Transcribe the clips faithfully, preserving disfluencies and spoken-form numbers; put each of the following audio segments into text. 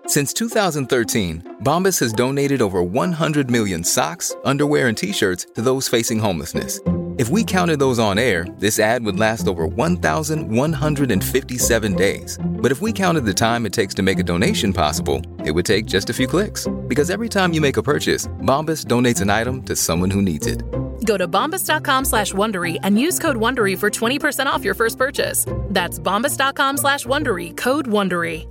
Since two thousand thirteen, Bombas has donated over one hundred million socks, underwear, and T-shirts to those facing homelessness. If we counted those on air, this ad would last over one thousand one hundred fifty-seven days. But if we counted the time it takes to make a donation possible, it would take just a few clicks. Because every time you make a purchase, Bombas donates an item to someone who needs it. Go to bombas.com slash Wondery and use code Wondery for twenty percent off your first purchase. That's bombas.com slash Wondery, code Wondery.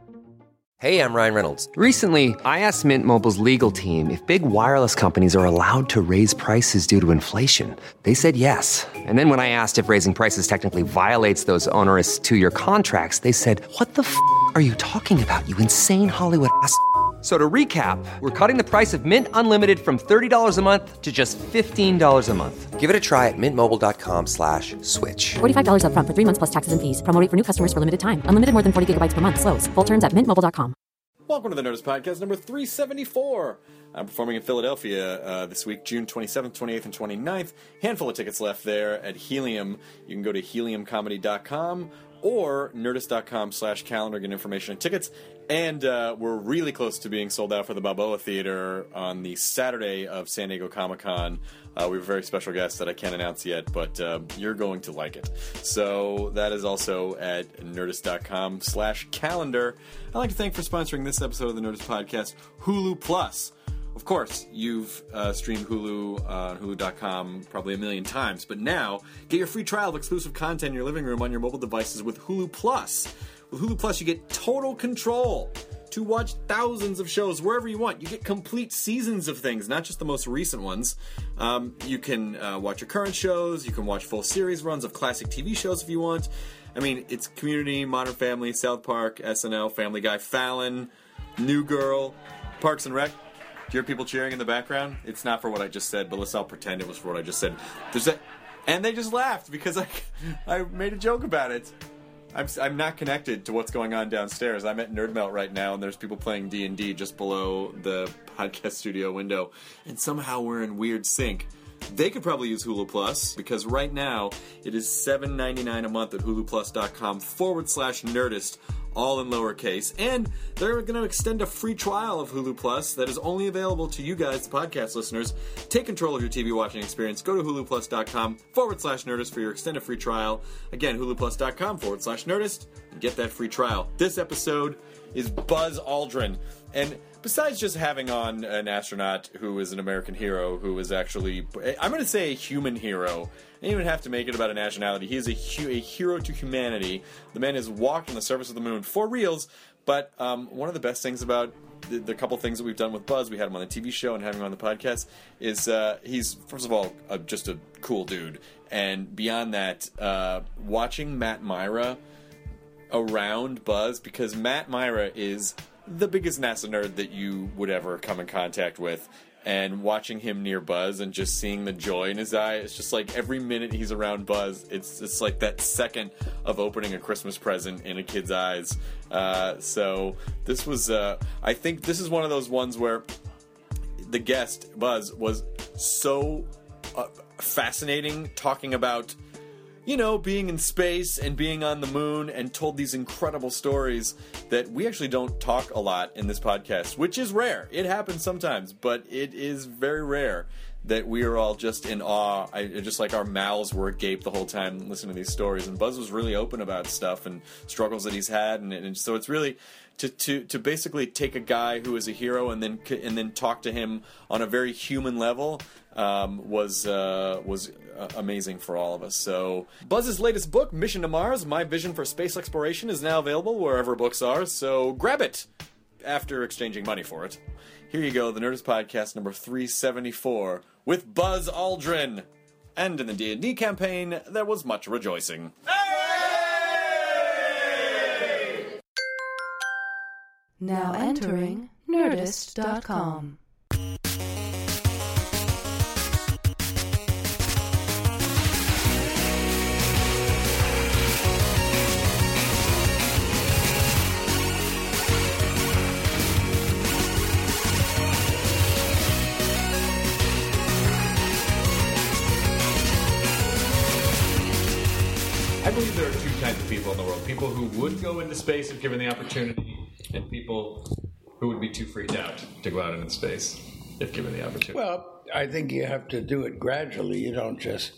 Hey, I'm Ryan Reynolds. Recently, I asked Mint Mobile's legal team if big wireless companies are allowed to raise prices due to inflation. They said yes. And then when I asked if raising prices technically violates those onerous two-year contracts, they said, what the f*** are you talking about, you insane Hollywood ass f- So to recap, we're cutting the price of Mint Unlimited from thirty dollars a month to just fifteen dollars a month. Give it a try at mintmobile.com slash switch. forty-five dollars up front for three months plus taxes and fees. Promo rate for new customers for limited time. Unlimited more than forty gigabytes per month. Slows full terms at mint mobile dot com. Welcome to the Nerdist Podcast number three seventy-four. I'm performing in Philadelphia uh, this week, June twenty-seventh, twenty-eighth, and twenty-ninth. Handful of tickets left there at Helium. You can go to helium comedy dot com or nerdist.com slash calendar, get information and tickets. And uh, we're really close to being sold out for the Balboa Theater on the Saturday of San Diego Comic-Con. Uh, we have a very special guest that I can't announce yet, but uh, you're going to like it. So that is also at nerdist.com slash calendar. I'd like to thank for sponsoring this episode of the Nerdist Podcast, Hulu Plus. Of course, you've uh, streamed Hulu on Hulu dot com probably a million times, but now get your free trial of exclusive content in your living room on your mobile devices with Hulu Plus. With Hulu Plus, you get total control to watch thousands of shows wherever you want. You get complete seasons of things, not just the most recent ones. Um, you can uh, watch your current shows. You can watch full series runs of classic T V shows if you want. I mean, it's Community, Modern Family, South Park, S N L, Family Guy, Fallon, New Girl, Parks and Rec. Do you hear people cheering in the background? It's not for what I just said, but let's all pretend it was for what I just said. There's that, and they just laughed because I, I made a joke about it. I'm, I'm not connected to what's going on downstairs. I'm at Nerd Melt right now, and there's people playing D and D just below the podcast studio window, and somehow we're in weird sync. They could probably use Hulu Plus, because right now it is seven ninety-nine a month at huluplus.com forward slash nerdist, all in lowercase. And they're going to extend a free trial of Hulu Plus that is only available to you guys, the podcast listeners. Take control of your T V watching experience. Go to huluplus.com forward slash nerdist for your extended free trial. Again, huluplus.com forward slash nerdist and get that free trial. This episode is Buzz Aldrin. And besides just having on an astronaut who is an American hero, who is actually, I'm going to say a human hero. I didn't even have to make it about a nationality. He is a, hu- a hero to humanity. The man has walked on the surface of the moon for reals. But um, one of the best things about the, the couple things that we've done with Buzz, we had him on the T V show and having him on the podcast, is uh, he's, first of all, uh, just a cool dude. And beyond that, uh, watching Matt Myra around Buzz, because Matt Myra is the biggest NASA nerd that you would ever come in contact with, and watching him near Buzz and just seeing the joy in his eye, it's just like every minute he's around Buzz, it's it's like that second of opening a Christmas present in a kid's eyes. Uh, so this was, uh, I think this is one of those ones where the guest, Buzz, was so uh, fascinating, talking about, you know, being in space and being on the moon, and told these incredible stories that we actually don't talk a lot in this podcast, which is rare. It happens sometimes, but it is very rare that we are all just in awe. I, just like our mouths were agape the whole time listening to these stories. And Buzz was really open about stuff and struggles that he's had, and, and so it's really to, to to basically take a guy who is a hero and then and then talk to him on a very human level um, was uh, was. Uh, amazing for all of us. So Buzz's latest book, Mission to Mars, My Vision for Space Exploration, is now available wherever books are, so grab it after exchanging money for it. Here you go, the Nerdist Podcast number three seventy-four with Buzz Aldrin. And in the D and D campaign, there was much rejoicing. Hey! Now entering nerdist dot com. I believe there are two kinds of people in the world. People who would go into space if given the opportunity, and people who would be too freaked out to go out into space if given the opportunity? Well, I think you have to do it gradually. You don't just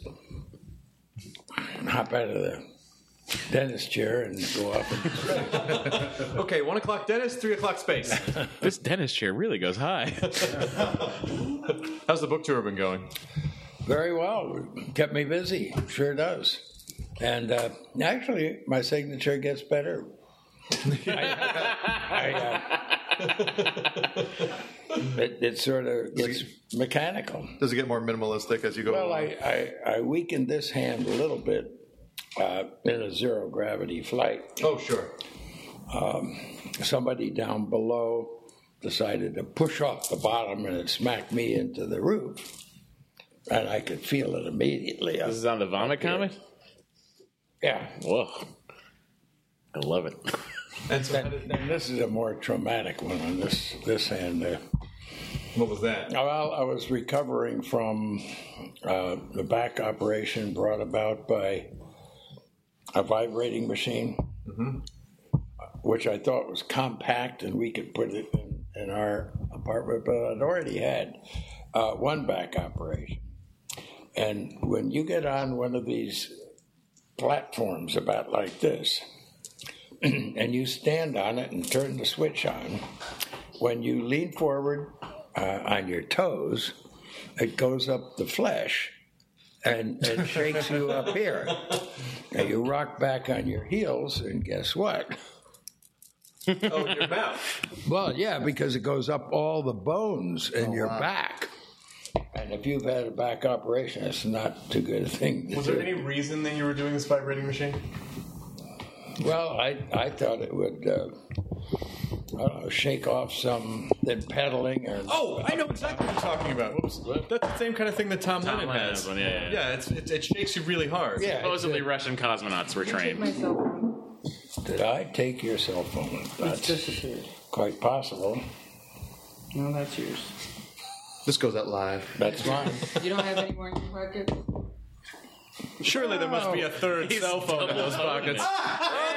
hop out of the dentist chair and go up. And okay, one o'clock dentist, three o'clock space. This dentist chair really goes high. How's the book tour been going? Very well. Kept me busy. Sure does. And uh, actually, my signature gets better. I, I, uh, it, it sort of gets mechanical. Does it get more minimalistic as you go well, along? Well, I, I, I weakened this hand a little bit uh, in a zero-gravity flight. Oh, sure. Um, somebody down below decided to push off the bottom, and it smacked me into the roof. And I could feel it immediately. This is on the Vomit comic? Yeah. Whoa. I love it. And, so and, and this is a more traumatic one on this, this hand there. What was that? Well, I was recovering from uh, the back operation brought about by a vibrating machine, mm-hmm. which I thought was compact and we could put it in, in our apartment, but I'd already had uh, one back operation. And when you get on one of these platforms about like this, and you stand on it and turn the switch on, when you lean forward uh, on your toes, it goes up the flesh and it shakes you up here. And you rock back on your heels, and guess what? Oh, in your mouth. Well, yeah, because it goes up all the bones in oh, your wow. back. And if you've had a back operation, it's not too good a thing to Was do. there any reason that you were doing this vibrating machine? Well, I I thought it would, uh, I don't know, shake off some, then pedaling. Or, oh, I know exactly what you're talking about. Whoops. That's the same kind of thing that Tom, Tom Lennon has. One, yeah, yeah. yeah it's, it, it shakes you really hard. Yeah, Supposedly Russian cosmonauts were trained. Did I take your cell phone? That's disappeared. Quite possible. No, that's yours. This goes out live. That's mine. You don't have any more in your pocket? Surely there must be a third He's cell phone in those pockets. Oh,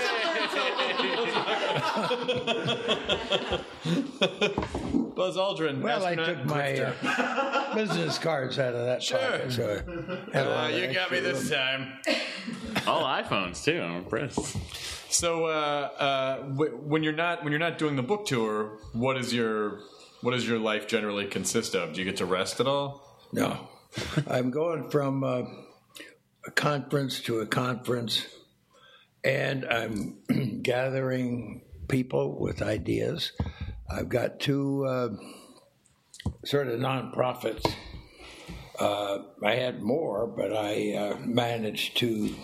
Buzz Aldrin. Well, I took my uh, business cards out of that sure. pocket. So uh, you got me this time. All iPhones too. I'm impressed. So, uh, uh, w- when you're not when you're not doing the book tour, what is your what does your life generally consist of? Do you get to rest at all? No, I'm going from uh, a conference to a conference, and I'm gathering people with ideas. I've got two uh, sort of nonprofits. Uh, I had more, but I uh, managed to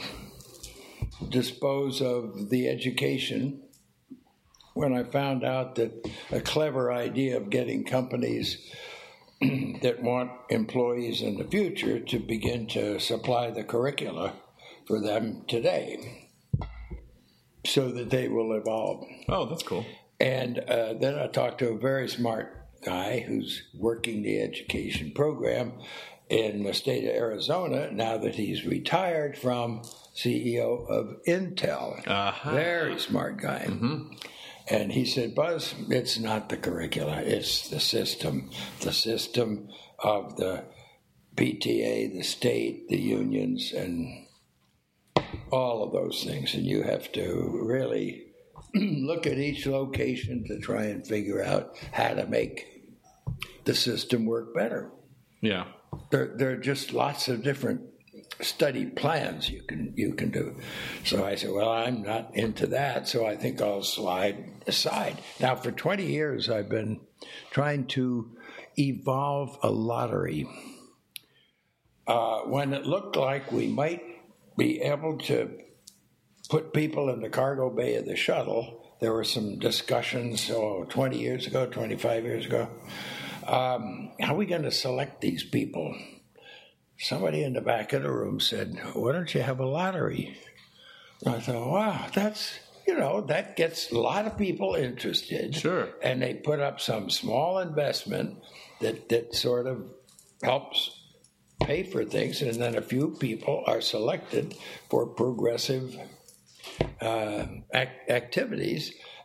dispose of the education when I found out that a clever idea of getting companies that want employees in the future to begin to supply the curricula for them today so that they will evolve. Oh, that's cool. And uh, then I talked to a very smart guy who's working the education program in the state of Arizona now that he's retired from C E O of Intel. Uh-huh. Very smart guy. Mm-hmm. And he said, Buzz, it's not the curricula, it's the system. The system of the P T A, the state, the unions, and all of those things. And you have to really look at each location to try and figure out how to make the system work better. Yeah. There, there are just lots of different study plans you can you can do. So I said, well, I'm not into that, so I think I'll slide aside. Now, for twenty years, I've been trying to evolve a lottery. Uh, when it looked like we might be able to put people in the cargo bay of the shuttle, there were some discussions, oh, twenty years ago, twenty-five years ago. Um, how are we going to select these people? Somebody in the back of the room said, why don't you have a lottery? And I thought, wow, that's, you know, that gets a lot of people interested. Sure. And they put up some small investment that, that sort of helps pay for things, and then a few people are selected for progressive uh, act- activities,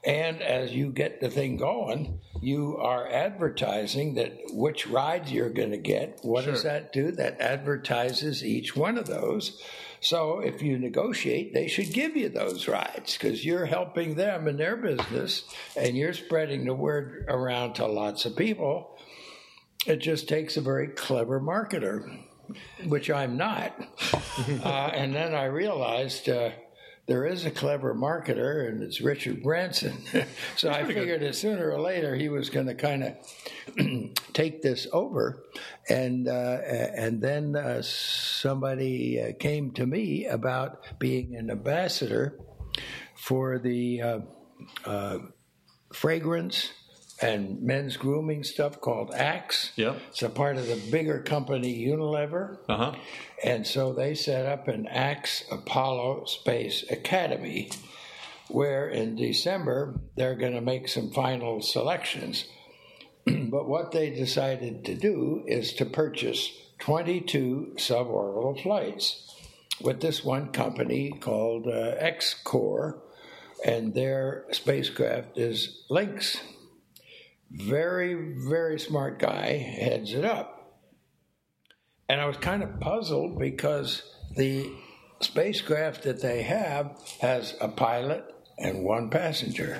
And as you get the thing going, you are advertising that which rides you're going to get. What Sure. does that do? That advertises each one of those. So if you negotiate, they should give you those rides because you're helping them in their business and you're spreading the word around to lots of people. It just takes a very clever marketer, which I'm not. uh, and then I realized uh, there is a clever marketer, and it's Richard Branson. So I figured that sooner or later he was going to kind of take this over. And uh, and then uh, somebody uh, came to me about being an ambassador for the uh, uh, fragrance and men's grooming stuff called Axe. Yep. It's a part of the bigger company Unilever. Uh-huh. And so they set up an Axe Apollo Space Academy where in December they're going to make some final selections. But what they decided to do is to purchase twenty-two suborbital flights with this one company called uh, X-Core, and their spacecraft is Lynx. Very, very smart guy heads it up. And I was kind of puzzled because the spacecraft that they have has a pilot and one passenger.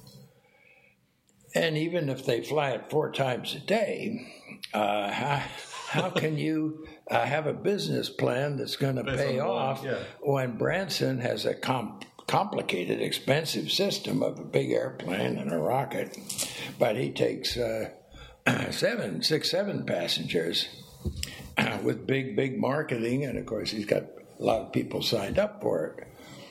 And even if they fly it four times a day, uh, how, how can you uh, have a business plan that's going to pay off yeah. when Branson has a comp- complicated, expensive system of a big airplane and a rocket, but he takes uh, seven, six, seven passengers with big, big marketing, and of course he's got a lot of people signed up for it.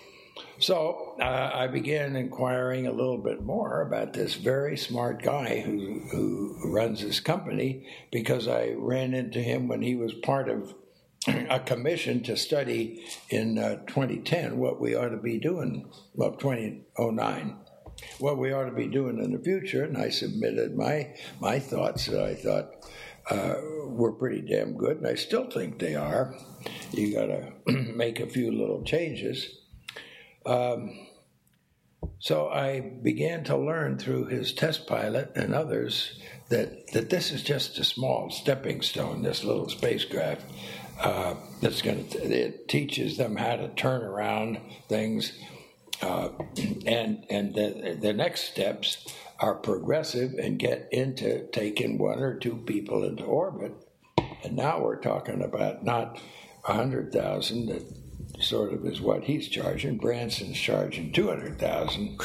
So uh, I began inquiring a little bit more about this very smart guy who, who runs this company, because I ran into him when he was part of a commission to study in uh, twenty ten what we ought to be doing, well, twenty oh nine, what we ought to be doing in the future. And I submitted my my thoughts that I thought uh, were pretty damn good, and I still think they are. You got to make a few little changes. Um, so I began to learn through his test pilot and others that, that this is just a small stepping stone, this little spacecraft. Uh, that's going to it teaches them how to turn around things, uh, and and the, the next steps are progressive and get into taking one or two people into orbit. And now we're talking about not a hundred thousand that sort of is what he's charging. Branson's charging two hundred thousand.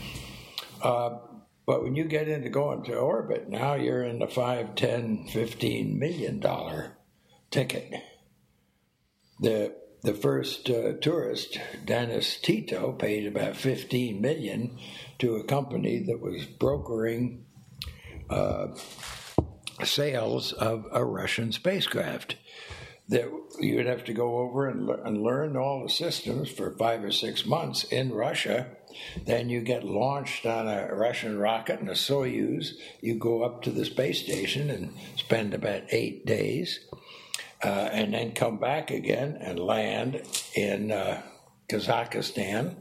Uh, but when you get into going to orbit, now you're in the five, ten, fifteen million dollar ticket. The the first uh, tourist, Dennis Tito, paid about fifteen million to a company that was brokering uh, sales of a Russian spacecraft. That you would have to go over and, le- and learn all the systems for five or six months in Russia. Then you get launched on a Russian rocket and a Soyuz. You go up to the space station and spend about eight days. Uh, and then come back again and land in uh, Kazakhstan.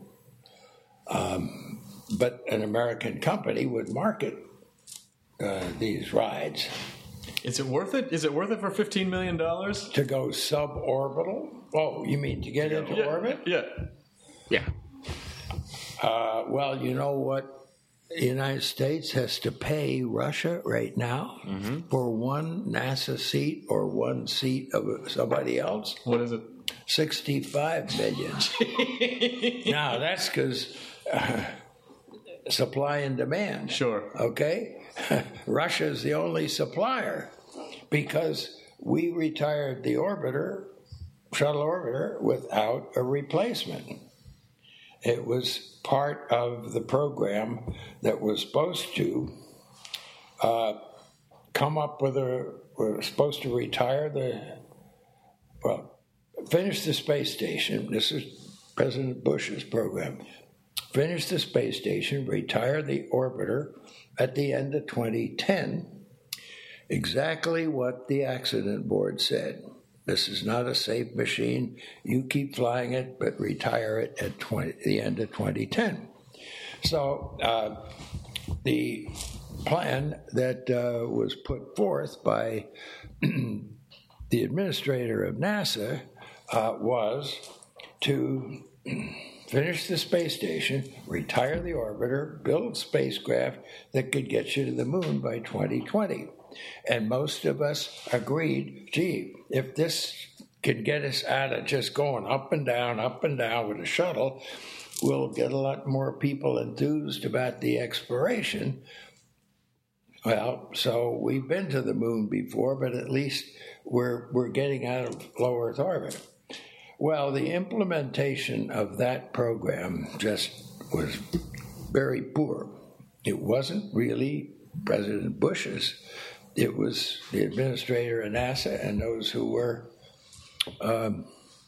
Um, but an American company would market uh, these rides. Is it worth it? Is it worth it for fifteen million dollars? To go suborbital? Oh, you mean to get into yeah, orbit? Yeah. Yeah. Uh, well, you know what? The United States has to pay Russia right now Mm-hmm. for one NASA seat or one seat of somebody else. What is it? sixty-five million. Now, that's because uh, supply and demand. Sure. Okay? Russia is the only supplier because we retired the orbiter, shuttle orbiter, without a replacement. It was part of the program that was supposed to uh, come up with a, we're supposed to retire the, well, finish the space station. This is President Bush's program. Finish the space station, retire the orbiter at the end of twenty ten. Exactly what the accident board said. This is not a safe machine. You keep flying it, but retire it at twenty, the end of twenty ten. So uh, the plan that uh, was put forth by the administrator of NASA uh, was to finish the space station, retire the orbiter, build spacecraft that could get you to the moon by twenty twenty. And most of us agreed, gee, if this can get us out of just going up and down, up and down with a shuttle, we'll get a lot more people enthused about the exploration. Well, so we've been to the moon before, but at least we're we're getting out of low Earth orbit. Well, the implementation of that program just was very poor. It wasn't really President Bush's. It was the administrator of NASA and those who were um,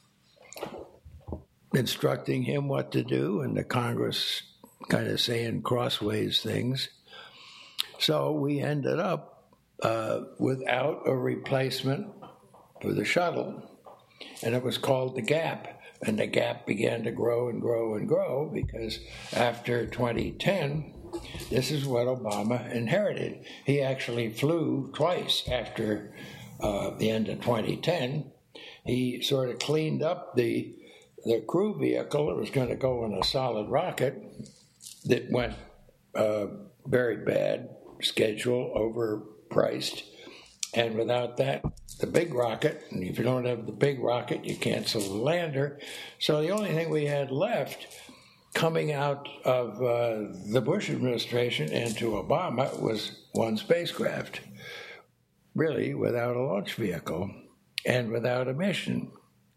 instructing him what to do, and the Congress kind of saying crossways things. So we ended up uh, without a replacement for the shuttle, and it was called the gap. And the gap began to grow and grow and grow because after twenty ten, this is what Obama inherited. He actually flew twice after uh, the end of twenty ten. He sort of cleaned up the the crew vehicle. It was going to go in a solid rocket that went uh, very bad, schedule, overpriced. And without that, the big rocket, and if you don't have the big rocket, you cancel the lander. So the only thing we had left coming out of uh, the Bush administration into Obama was one spacecraft, really without a launch vehicle and without a mission.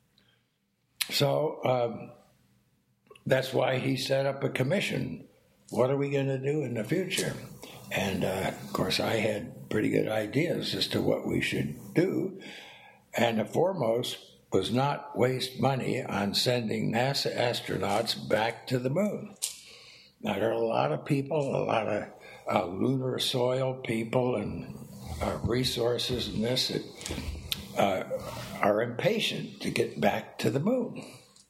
So um, that's why he set up a commission. What are we going to do in the future? And, uh, of course, I had pretty good ideas as to what we should do. And the foremost was not waste money on sending NASA astronauts back to the moon. Now, there are a lot of people, a lot of uh, lunar soil people and uh, resources and this that uh, are impatient to get back to the moon.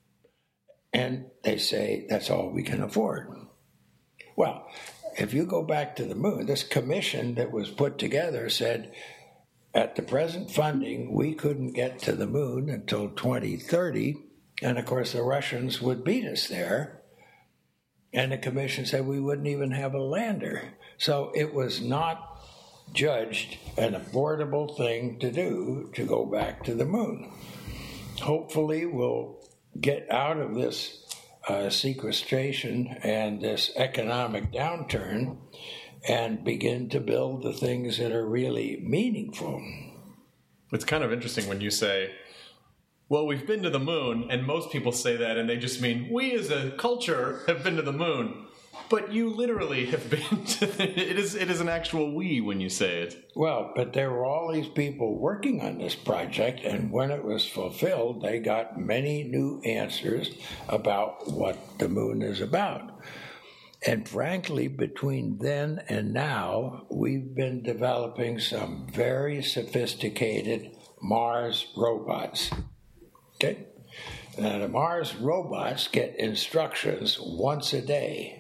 And they say that's all we can afford. Well, if you go back to the moon, this commission that was put together said, at the present funding, we couldn't get to the moon until twenty thirty, and of course the Russians would beat us there. And the commission said we wouldn't even have a lander. So it was not judged an affordable thing to do to go back to the moon. Hopefully we'll get out of this uh, sequestration and this economic downturn and begin to build the things that are really meaningful. It's kind of interesting when you say, well, we've been to the moon, and most people say that, and they just mean, we as a culture have been to the moon. But you literally have been to the, it is it is an actual we when you say it. Well, but there were all these people working on this project, and when it was fulfilled, they got many new answers about what the moon is about. And frankly, between then and now, we've been developing some very sophisticated Mars robots. Okay? Now, the Mars robots get instructions once a day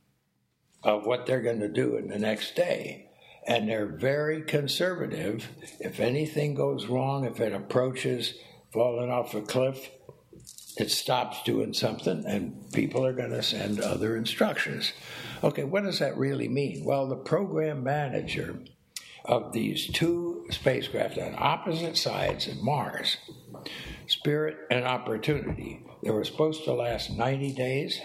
of what they're going to do in the next day. And they're very conservative. If anything goes wrong, if it approaches falling off a cliff, it stops doing something, and people are going to send other instructions. Okay, what does that really mean? Well, the program manager of these two spacecraft on opposite sides of Mars, Spirit and Opportunity, they were supposed to last ninety days,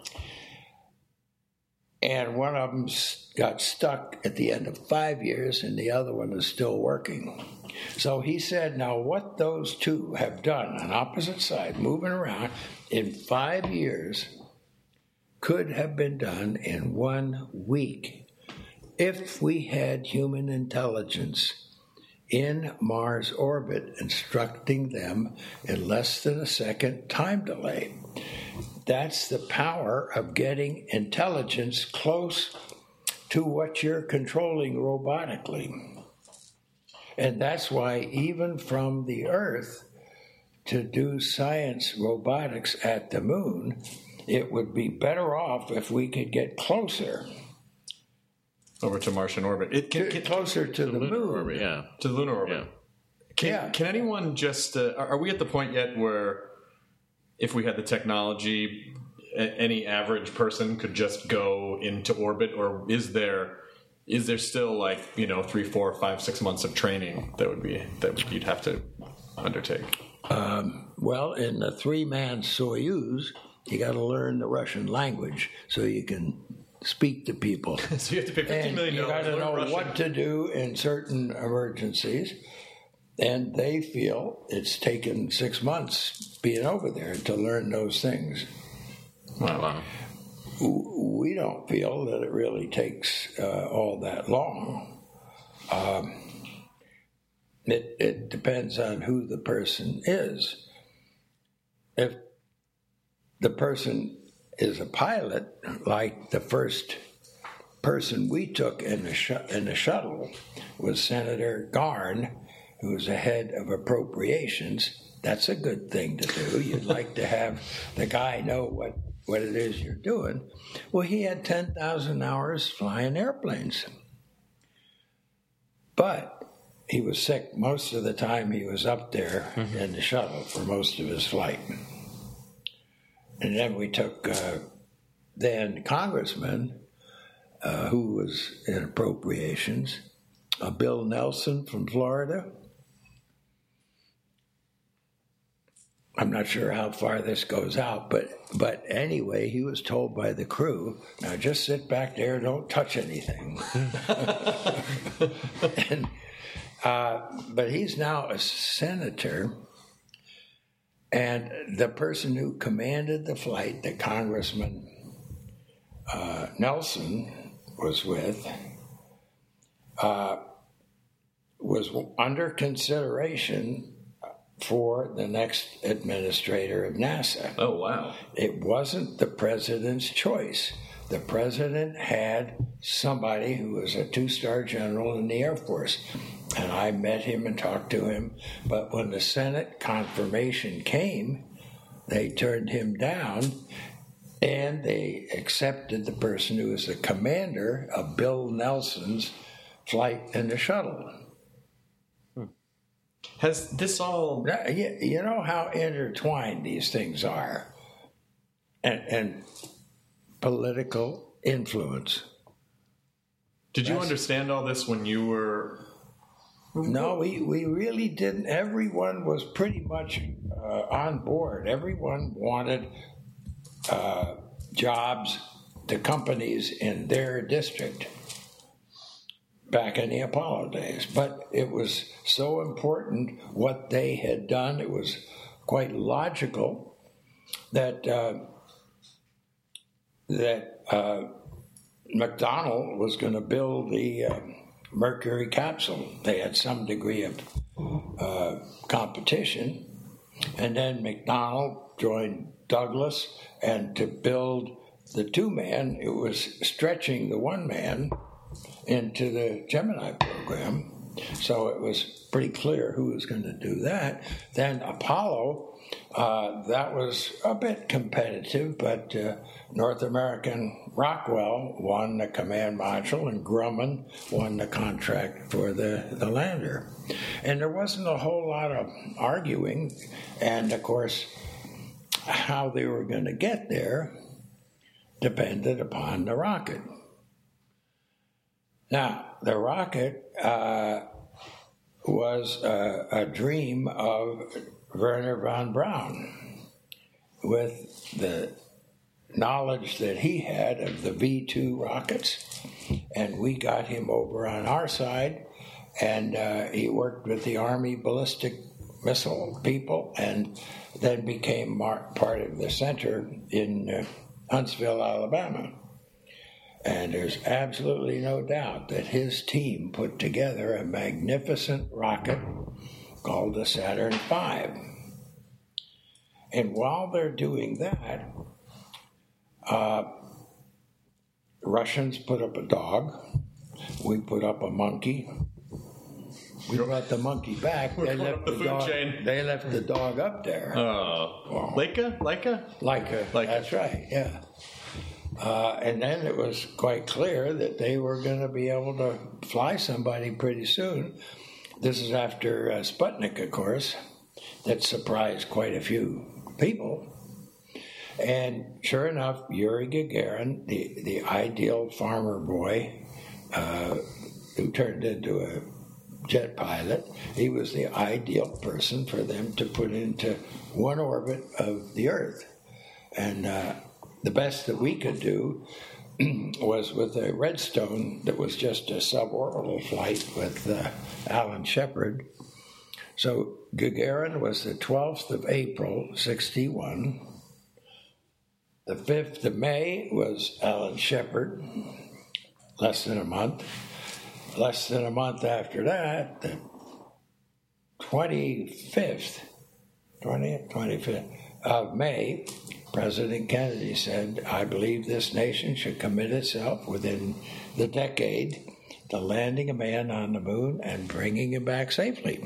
and one of them got stuck at the end of five years, and the other one is still working. So he said, now what those two have done on opposite sides, moving around, in five years, could have been done in one week if we had human intelligence in Mars orbit instructing them in less than a second time delay. That's the power of getting intelligence close to what you're controlling robotically. And that's why even from the Earth, to do science robotics at the moon it would be better off if we could get closer. Over to Martian orbit. It can get closer to the moon. Orbit, yeah. To the lunar orbit. Yeah. Can, Yeah. can anyone just... Uh, are are we at the point yet where if we had the technology, a- any average person could just go into orbit? Or is there is there still like, you know, three, four, five, six months of training that would be that you'd have to undertake? Um, well, in the three-man Soyuz, you got to learn the Russian language so you can speak to people. So you have to pay fifteen And million you got dollars to to know learn Russian. what to do in certain emergencies. And they feel it's taken six months being over there to learn those things. Wow. wow. We don't feel that it really takes uh, all that long. Um, it, it depends on who the person is. If the person is a pilot, like the first person we took in the, sh- in the shuttle was Senator Garn, who was the head of appropriations. That's a good thing to do. You'd like to have the guy know what, what it is you're doing. Well, he had ten thousand hours flying airplanes. But he was sick most of the time he was up there mm-hmm. in the shuttle for most of his flight. And then we took uh, then Congressman, uh, who was in appropriations, uh, Bill Nelson from Florida. I'm not sure how far this goes out, but but anyway, he was told by the crew, now just sit back there, don't touch anything. and, uh, but he's now a senator, and the person who commanded the flight that Congressman uh, Nelson was with uh, was under consideration for the next administrator of NASA. Oh, wow. It wasn't the president's choice. The president had somebody who was a two-star general in the Air Force, and I met him and talked to him, but when the Senate confirmation came, they turned him down, and they accepted the person who was the commander of Bill Nelson's flight in the shuttle. Has this all... You, you know how intertwined these things are, and, and political influence. Did you That's, understand all this when you were... No, we, we really didn't. Everyone was pretty much uh, on board. Everyone wanted uh, jobs to companies in their district back in the Apollo days. But it was so important what they had done. It was quite logical that uh, that uh, McDonnell was going to build the uh, Mercury capsule. They had some degree of uh, competition. And then McDonnell joined Douglas, and to build the two-man, it was stretching the one-man into the Gemini program. So it was pretty clear who was going to do that. Then Apollo, uh, that was a bit competitive, but uh, North American Rockwell won the command module, and Grumman won the contract for the, the lander. And there wasn't a whole lot of arguing, and of course, how they were going to get there depended upon the rocket. Now, the rocket uh, was uh, a dream of Wernher von Braun, with the knowledge that he had of the V two rockets, and we got him over on our side, and uh, he worked with the Army ballistic missile people, and then became mar- part of the center in uh, Huntsville, Alabama. And there's absolutely no doubt that his team put together a magnificent rocket called the Saturn five. And while they're doing that, uh, the Russians put up a dog, we put up a monkey, we brought the monkey back. They going left up the the, food dog. chain. They left the dog up there. Oh, Leica, Leica, Leica. Leica. That's right. Yeah. Uh, and then it was quite clear that they were going to be able to fly somebody pretty soon. This is after uh, Sputnik, of course, that surprised quite a few people. And sure enough, Yuri Gagarin, the, the ideal farmer boy uh, who turned into a jet pilot, he was the ideal person for them to put into one orbit of the Earth. And uh, the best that we could do was with a Redstone that was just a suborbital flight with uh, Alan Shepard. So Gagarin was the twelfth of April, sixty-one. The fifth of May was Alan Shepard, less than a month. Less than a month after that, the twenty-fifth, twentieth, twenty-fifth of May, President Kennedy said, I believe this nation should commit itself within the decade to landing a man on the moon and bringing him back safely.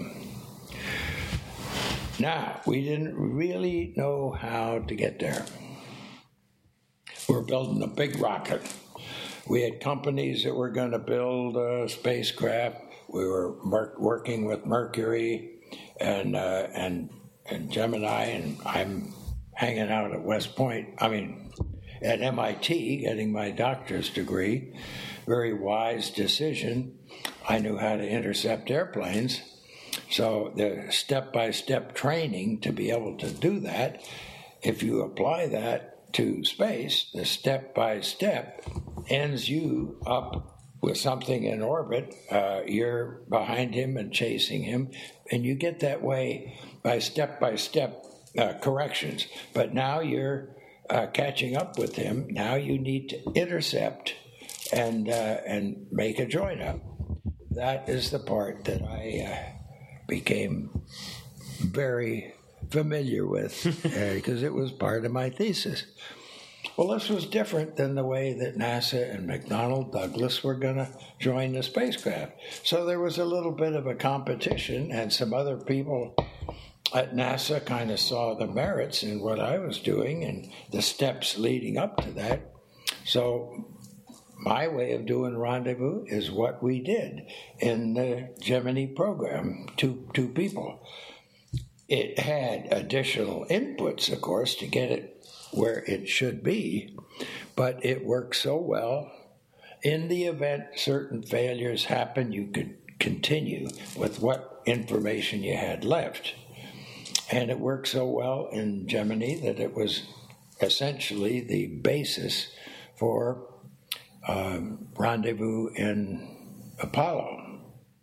Now, we didn't really know how to get there. We're building a big rocket. We had companies that were going to build a spacecraft. We were mer- working with Mercury and uh, and and Gemini, and I'm hanging out at West Point. I mean, at M I T, getting my doctor's degree. Very wise decision. I knew how to intercept airplanes, so the step-by-step training to be able to do that. If you apply that to space, the step-by-step ends you up with something in orbit. Uh, you're behind him and chasing him, and you get that way by step-by-step uh, corrections. But now you're uh, catching up with him. Now you need to intercept and uh, and make a join-up. That is the part that I uh, became very familiar with because uh, it was part of my thesis. Well, this was different than the way that NASA and McDonnell Douglas were going to join the spacecraft. So there was a little bit of a competition, and some other people at NASA kind of saw the merits in what I was doing and the steps leading up to that. So my way of doing Rendezvous is what we did in the Gemini program, two, two people. It had additional inputs, of course, to get it where it should be, but it worked so well. In the event certain failures happen, you could continue with what information you had left. And it worked so well in Gemini that it was essentially the basis for um, Rendezvous in Apollo.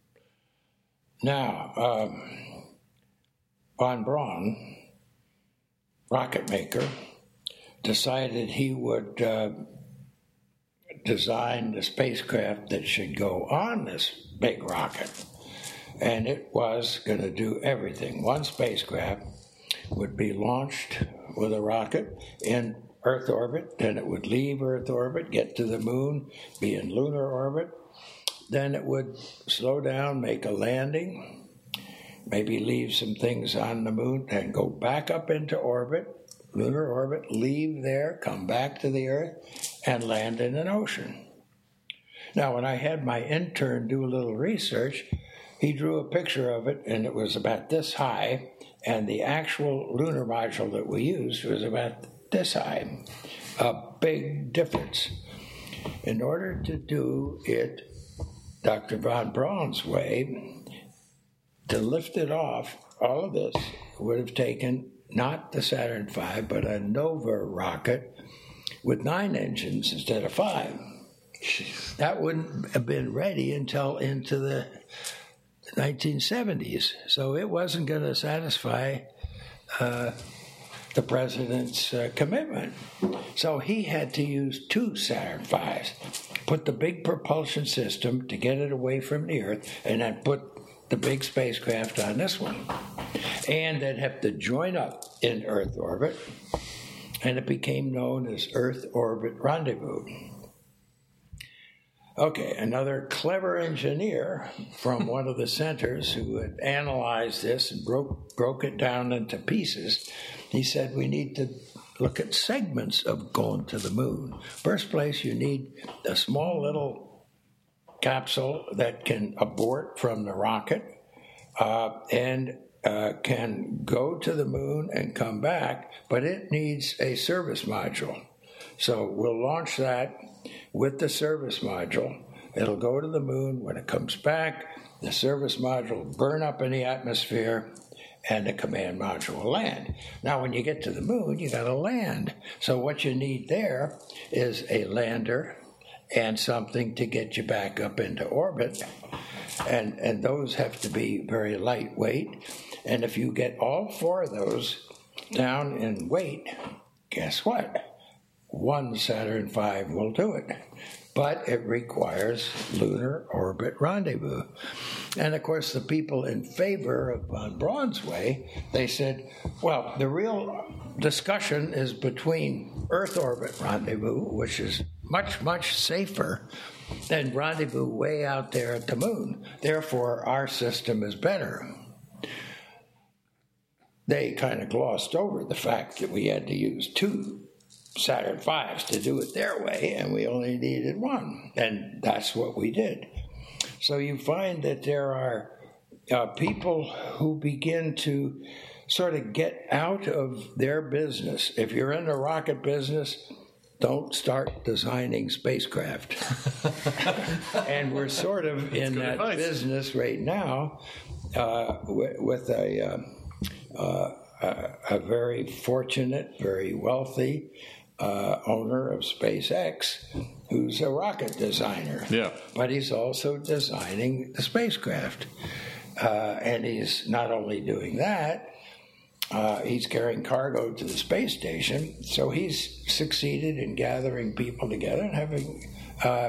Now, um, von Braun, rocket maker, decided he would uh, design the spacecraft that should go on this big rocket. And it was going to do everything. One spacecraft would be launched with a rocket in Earth orbit, then it would leave Earth orbit, get to the moon, be in lunar orbit, then it would slow down, make a landing, maybe leave some things on the moon, then go back up into orbit, lunar orbit, leave there, come back to the Earth, and land in an ocean. Now, when I had my intern do a little research, he drew a picture of it, and it was about this high, and the actual lunar module that we used was about this high. A big difference. In order to do it Doctor von Braun's way, to lift it off, all of this would have taken not the Saturn five, but a Nova rocket with nine engines instead of five. Jeez. That wouldn't have been ready until into the nineteen seventies. So it wasn't going to satisfy uh, the president's uh, commitment. So he had to use two Saturn fives, put the big propulsion system to get it away from the Earth, and then put the big spacecraft on this one. And they'd have to join up in Earth orbit, and it became known as Earth Orbit Rendezvous. Okay, another clever engineer from one of the centers who had analyzed this and broke broke it down into pieces, he said we need to look at segments of going to the moon. First place, you need a small little capsule that can abort from the rocket uh, and uh, can go to the moon and come back, but it needs a service module. So we'll launch that with the service module. It'll go to the moon. When it comes back, the service module will burn up in the atmosphere, and the command module will land. Now, when you get to the moon, you got to land. So what you need there is a lander and something to get you back up into orbit. And, and those have to be very lightweight. And if you get all four of those down in weight, guess what? One Saturn five will do it. But it requires lunar orbit rendezvous. And of course, the people in favor of von Braun's way, they said, well, the real discussion is between Earth orbit rendezvous, which is much, much safer than rendezvous way out there at the moon. Therefore, our system is better. They kind of glossed over the fact that we had to use two Saturn fives to do it their way, and we only needed one, and that's what we did. So you find that there are uh, people who begin to sort of get out of their business. If you're in the rocket business, don't start designing spacecraft. And we're sort of in that advice. business right now uh, with, with a, uh, uh, a, a very fortunate, very wealthy Uh, owner of SpaceX, who's a rocket designer. Yeah. But he's also designing the spacecraft. Uh, and he's not only doing that, uh, he's carrying cargo to the space station. So he's succeeded in gathering people together and having uh,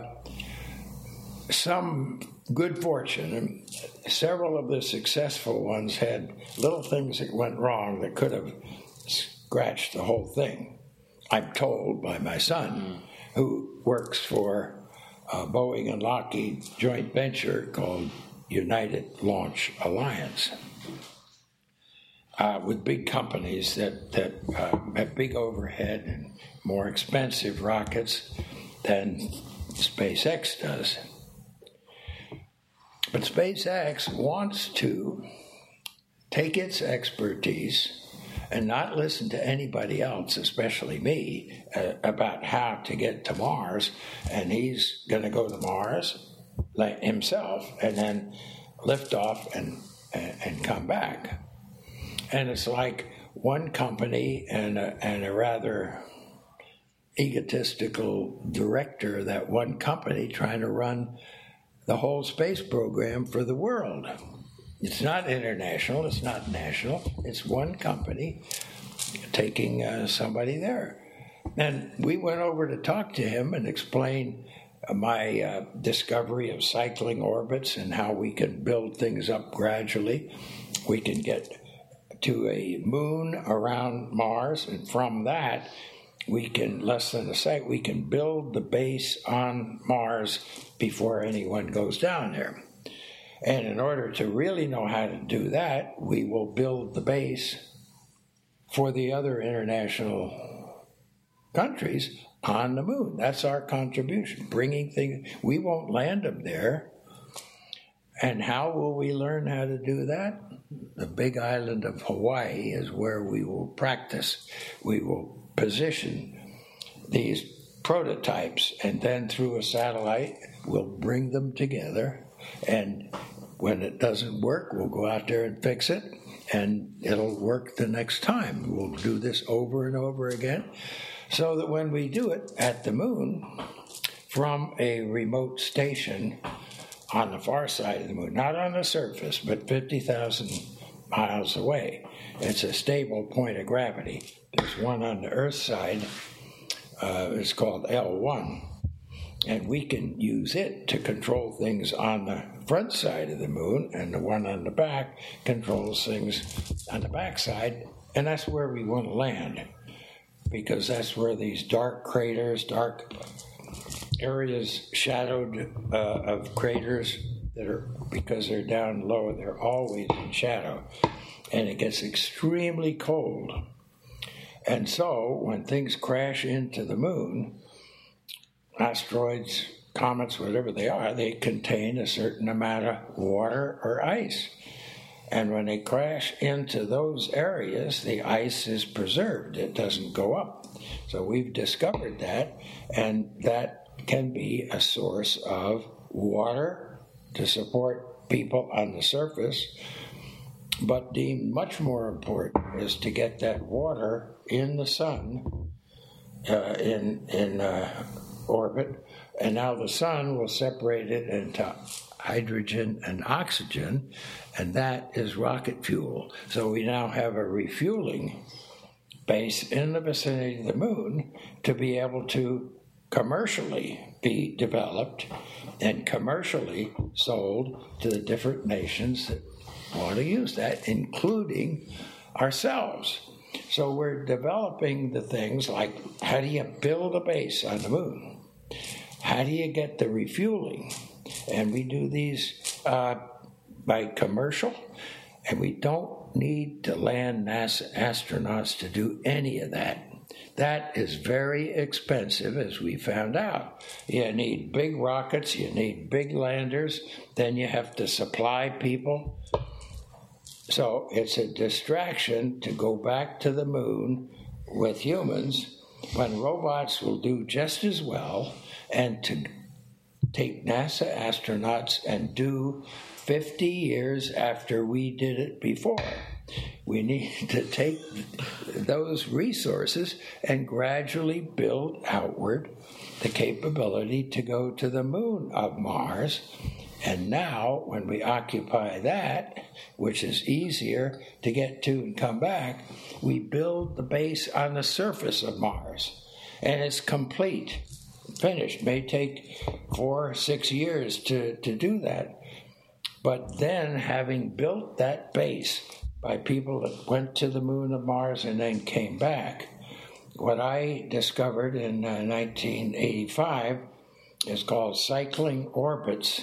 some good fortune. And several of the successful ones had little things that went wrong that could have scratched the whole thing. I'm told by my son, who works for a Boeing and Lockheed joint venture called United Launch Alliance, uh, with big companies that, that uh, have big overhead and more expensive rockets than SpaceX does. But SpaceX wants to take its expertise and not listen to anybody else, especially me, uh, about how to get to Mars. And he's going to go to Mars like himself and then lift off and, and, and come back. And it's like one company and a, and a rather egotistical director of that one company trying to run the whole space program for the world. It's not international, it's not national, it's one company taking uh, somebody there. And we went over to talk to him and explain uh, my uh, discovery of cycling orbits and how we can build things up gradually. We can get to a moon around Mars, and from that, we can, less than a second, we can build the base on Mars before anyone goes down there. And in order to really know how to do that, we will build the base for the other international countries on the moon. That's our contribution, bringing things. We won't land them there. And how will we learn how to do that? The big island of Hawaii is where we will practice. We will position these prototypes, and then through a satellite, we'll bring them together. And when it doesn't work, we'll go out there and fix it, and it'll work the next time. We'll do this over and over again, so that when we do it at the moon, from a remote station on the far side of the moon, not on the surface, but fifty thousand miles away, it's a stable point of gravity. There's one on the Earth side, uh, it's called L one. And we can use it to control things on the front side of the moon, and the one on the back controls things on the back side, and that's where we want to land, because that's where these dark craters, dark areas shadowed uh, of craters that are, because they're down low, they're always in shadow. And it gets extremely cold. And so when things crash into the moon, asteroids, comets, whatever they are, they contain a certain amount of water or ice. And when they crash into those areas, the ice is preserved. It doesn't go up. So we've discovered that, and that can be a source of water to support people on the surface. But deemed much more important is to get that water in the sun, uh, in, in uh, orbit, and now the sun will separate it into hydrogen and oxygen, and that is rocket fuel. So we now have a refueling base in the vicinity of the moon to be able to commercially be developed and commercially sold to the different nations that want to use that, including ourselves. So we're developing the things like, how do you build a base on the moon? How do you get the refueling? And we do these uh, by commercial, and we don't need to land NASA astronauts to do any of that. That is very expensive, as we found out. You need big rockets, you need big landers, then you have to supply people. So it's a distraction to go back to the moon with humans when robots will do just as well, and to take NASA astronauts and do fifty years after we did it before. We need to take those resources and gradually build outward the capability to go to the moon of Mars. And now, when we occupy that, which is easier to get to and come back, we build the base on the surface of Mars. And it's complete, finished. May take four, six years to, to do that. But then, having built that base by people that went to the moon of Mars and then came back, what I discovered in uh, nineteen eighty-five is called cycling orbits.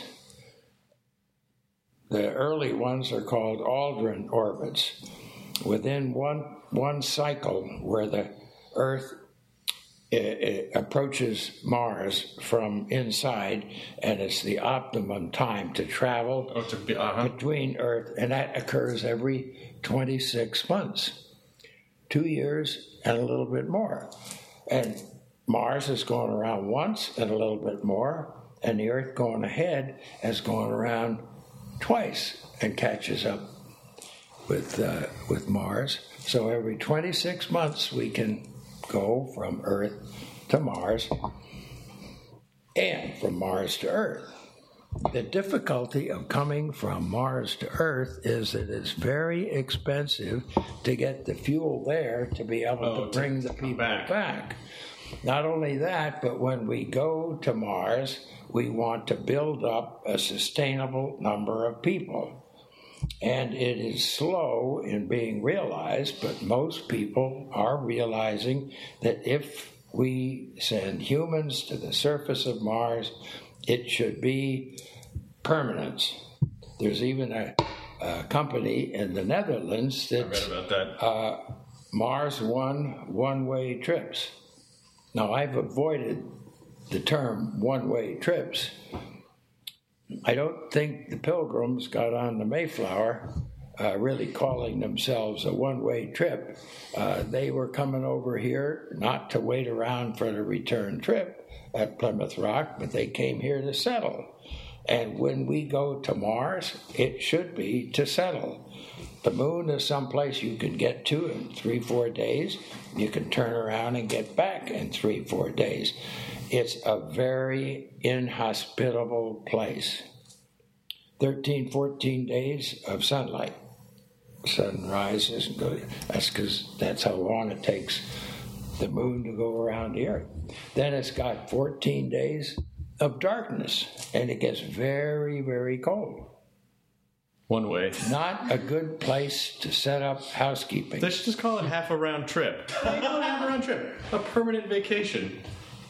The early ones are called Aldrin orbits. Within one one cycle, where the Earth it, it approaches Mars from inside, and it's the optimum time to travel oh, to be, uh-huh. between Earth, and that occurs every twenty-six months, two years and a little bit more. And Mars is going around once and a little bit more, and the Earth going ahead is going around twice and catches up with uh, with Mars. So every twenty-six months we can go from Earth to Mars and from Mars to Earth. The difficulty of coming from Mars to Earth is that it's very expensive to get the fuel there to be able oh, to bring the people back. back. Not only that, but when we go to Mars, we want to build up a sustainable number of people. And it is slow in being realized, but most people are realizing that if we send humans to the surface of Mars, it should be permanence. There's even a, a company in the Netherlands that's I read about that. Uh, Mars One one-way trips. Now, I've avoided the term one-way trips. I don't think the Pilgrims got on the Mayflower uh, really calling themselves a one-way trip. Uh, they were coming over here not to wait around for the return trip at Plymouth Rock, but they came here to settle. And when we go to Mars, it should be to settle. The moon is someplace you can get to in three, four days. You can turn around and get back in three, four days. It's a very inhospitable place. thirteen, fourteen days of sunlight. Sun rises and goes. That's because that's how long it takes the moon to go around the Earth. Then it's got fourteen days of darkness, and it gets very, very cold. One way. Not a good place to set up housekeeping. Let's just call it half a round trip. You call it half a round trip. A permanent vacation.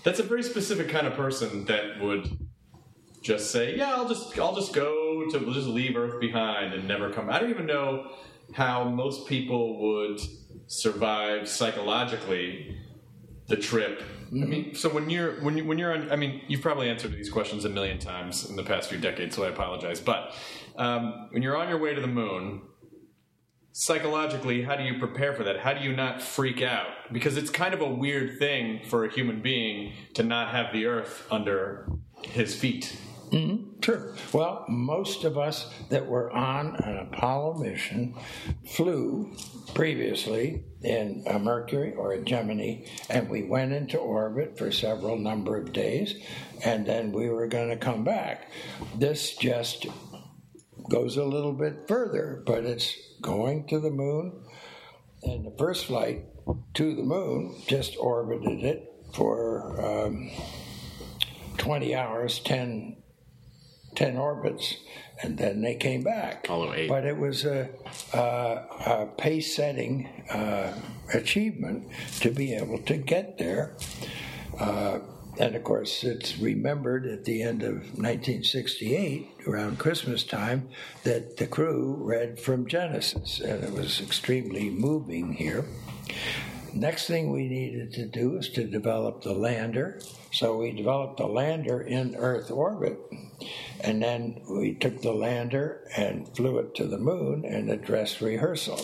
That's a very specific kind of person that would just say, "Yeah, I'll just I'll just go to we'll just leave Earth behind and never come." I don't even know how most people would survive psychologically the trip. Mm-hmm. I mean, so when you're when you when you're on, I mean, you've probably answered these questions a million times in the past few decades, so I apologize. But um, when you're on your way to the moon, psychologically, how do you prepare for that? How do you not freak out? Because it's kind of a weird thing for a human being to not have the Earth under his feet. Mm-hmm. Sure. Well, most of us that were on an Apollo mission flew previously in a Mercury or a Gemini, and we went into orbit for several number of days, and then we were going to come back. This just goes a little bit further, but it's going to the moon, and the first flight to the moon just orbited it for um, twenty hours, ten ten orbits, and then they came back. Apollo eight. But it was a, a, a pace-setting uh, achievement to be able to get there. Uh, and, of course, it's remembered at the end of nineteen sixty-eight, around Christmas time, that the crew read from Genesis, and it was extremely moving here. Next thing we needed to do is to develop the lander. So we developed the lander in Earth orbit, and then we took the lander and flew it to the moon in a dress rehearsal.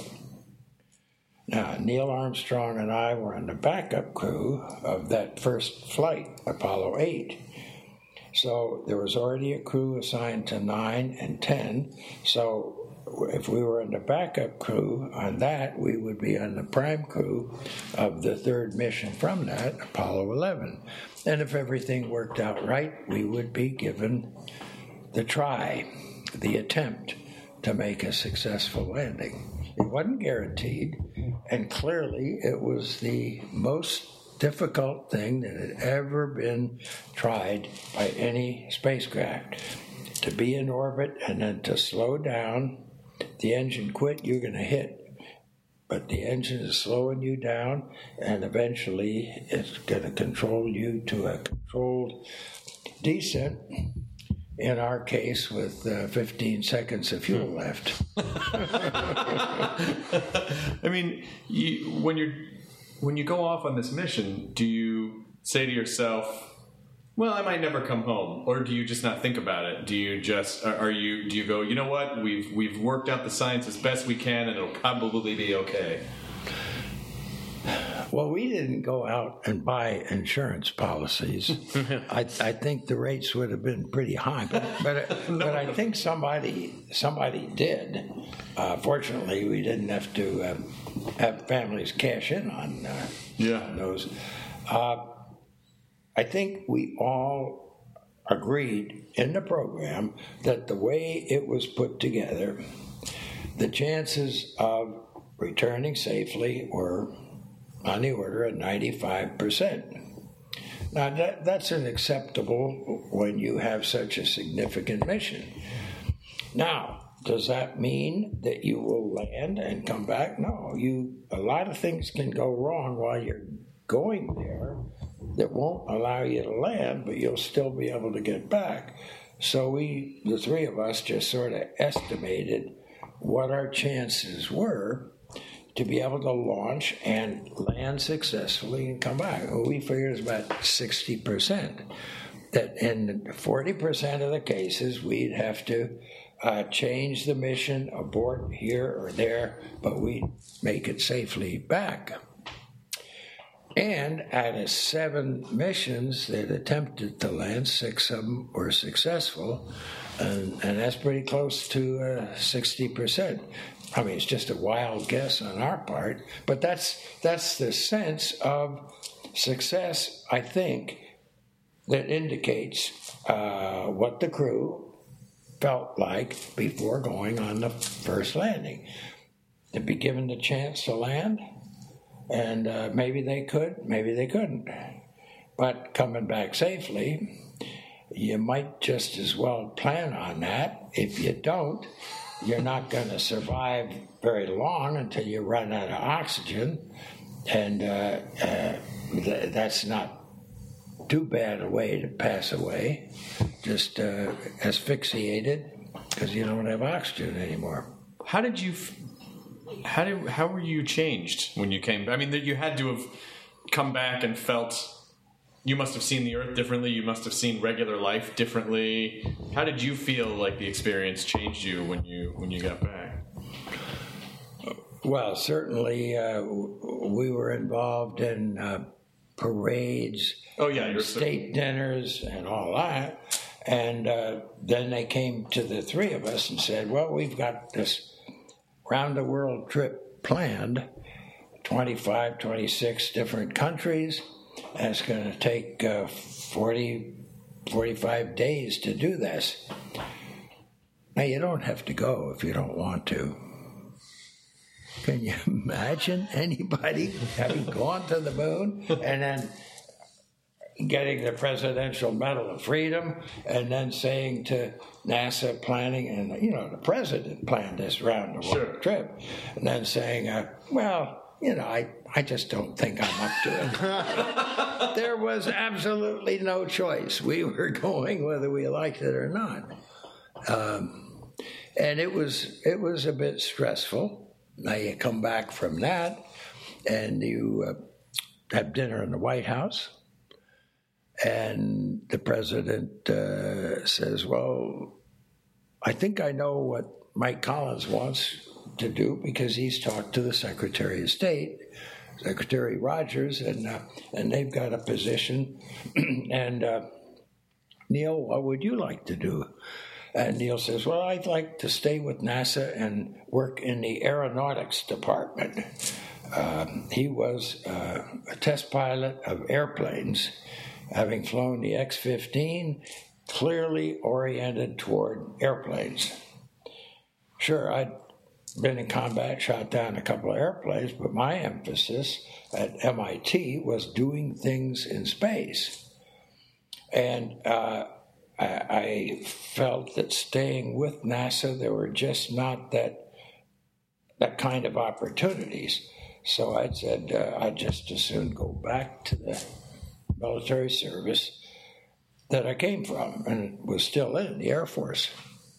Now, Neil Armstrong and I were on the backup crew of that first flight, Apollo eight. So there was already a crew assigned to nine and ten, so if we were in the backup crew on that, we would be on the prime crew of the third mission from that, Apollo eleven. And if everything worked out right, we would be given the try, the attempt to make a successful landing. It wasn't guaranteed, and clearly it was the most difficult thing that had ever been tried by any spacecraft. To be in orbit and then to slow down. The engine quit, you're going to hit. But the engine is slowing you down, and eventually it's going to control you to a controlled descent, in our case with uh, fifteen seconds of fuel left. I mean, you, when, you're, when you go off on this mission, do you say to yourself, well, I might never come home, or do you just not think about it? Do you just are you do you go, you know what, we've we've worked out the science as best we can, and it'll probably be okay? Well, we didn't go out and buy insurance policies. I, I think the rates would have been pretty high, but but, no. but I think somebody somebody did. Uh, fortunately, we didn't have to uh, have families cash in on, uh, yeah. on those. Uh, I think we all agreed in the program that the way it was put together, the chances of returning safely were on the order of ninety-five percent. Now, that, that's unacceptable when you have such a significant mission. Now, does that mean that you will land and come back? No. You, a lot of things can go wrong while you're going there that won't allow you to land, but you'll still be able to get back. So we, the three of us, just sort of estimated what our chances were to be able to launch and land successfully and come back. Well, we figured it was about sixty percent. That in forty percent of the cases, we'd have to uh, change the mission, abort here or there, but we'd make it safely back. And out of seven missions that attempted to land, six of them were successful, and, and that's pretty close to uh, sixty percent. I mean, it's just a wild guess on our part, but that's that's the sense of success, I think, that indicates uh, what the crew felt like before going on the first landing. To be given the chance to land, and uh, maybe they could, maybe they couldn't. But coming back safely, you might just as well plan on that. If you don't, you're not going to survive very long until you run out of oxygen, and uh, uh, th- that's not too bad a way to pass away, just uh, asphyxiated because you don't have oxygen anymore. How did you? F- how did? How were you changed when you came? I mean, you had to have come back and felt. You must have seen the Earth differently. You must have seen regular life differently. How did you feel like the experience changed you when you when you got back? Well, certainly uh, we were involved in uh, parades, oh yeah, and state so- dinners, and all that. And uh, then they came to the three of us and said, well, we've got this round-the-world trip planned, twenty-five, twenty-six different countries, and it's going to take uh, forty, forty-five days to do this. Now, you don't have to go if you don't want to. Can you imagine anybody having gone to the moon and then getting the Presidential Medal of Freedom and then saying to NASA planning, and you know, the president planned this round the world sure. trip, and then saying, uh, well, you know, I, I just don't think I'm up to it. There was absolutely no choice. We were going whether we liked it or not. Um, and it was it was a bit stressful. Now you come back from that and you uh, have dinner in the White House. And the president uh, says, well, I think I know what Mike Collins wants to do because he's talked to the Secretary of State, Secretary Rogers, and uh, and they've got a position. and uh, Neil, what would you like to do? And Neil says, well, I'd like to stay with NASA and work in the aeronautics department. Um, he was uh, a test pilot of airplanes, having flown the X fifteen, clearly oriented toward airplanes. Sure, I'd been in combat, shot down a couple of airplanes, but my emphasis at M I T was doing things in space. And uh, I, I felt that staying with NASA, there were just not that that kind of opportunities. So I said uh, I'd just as soon go back to the military service that I came from and was still in, the Air Force.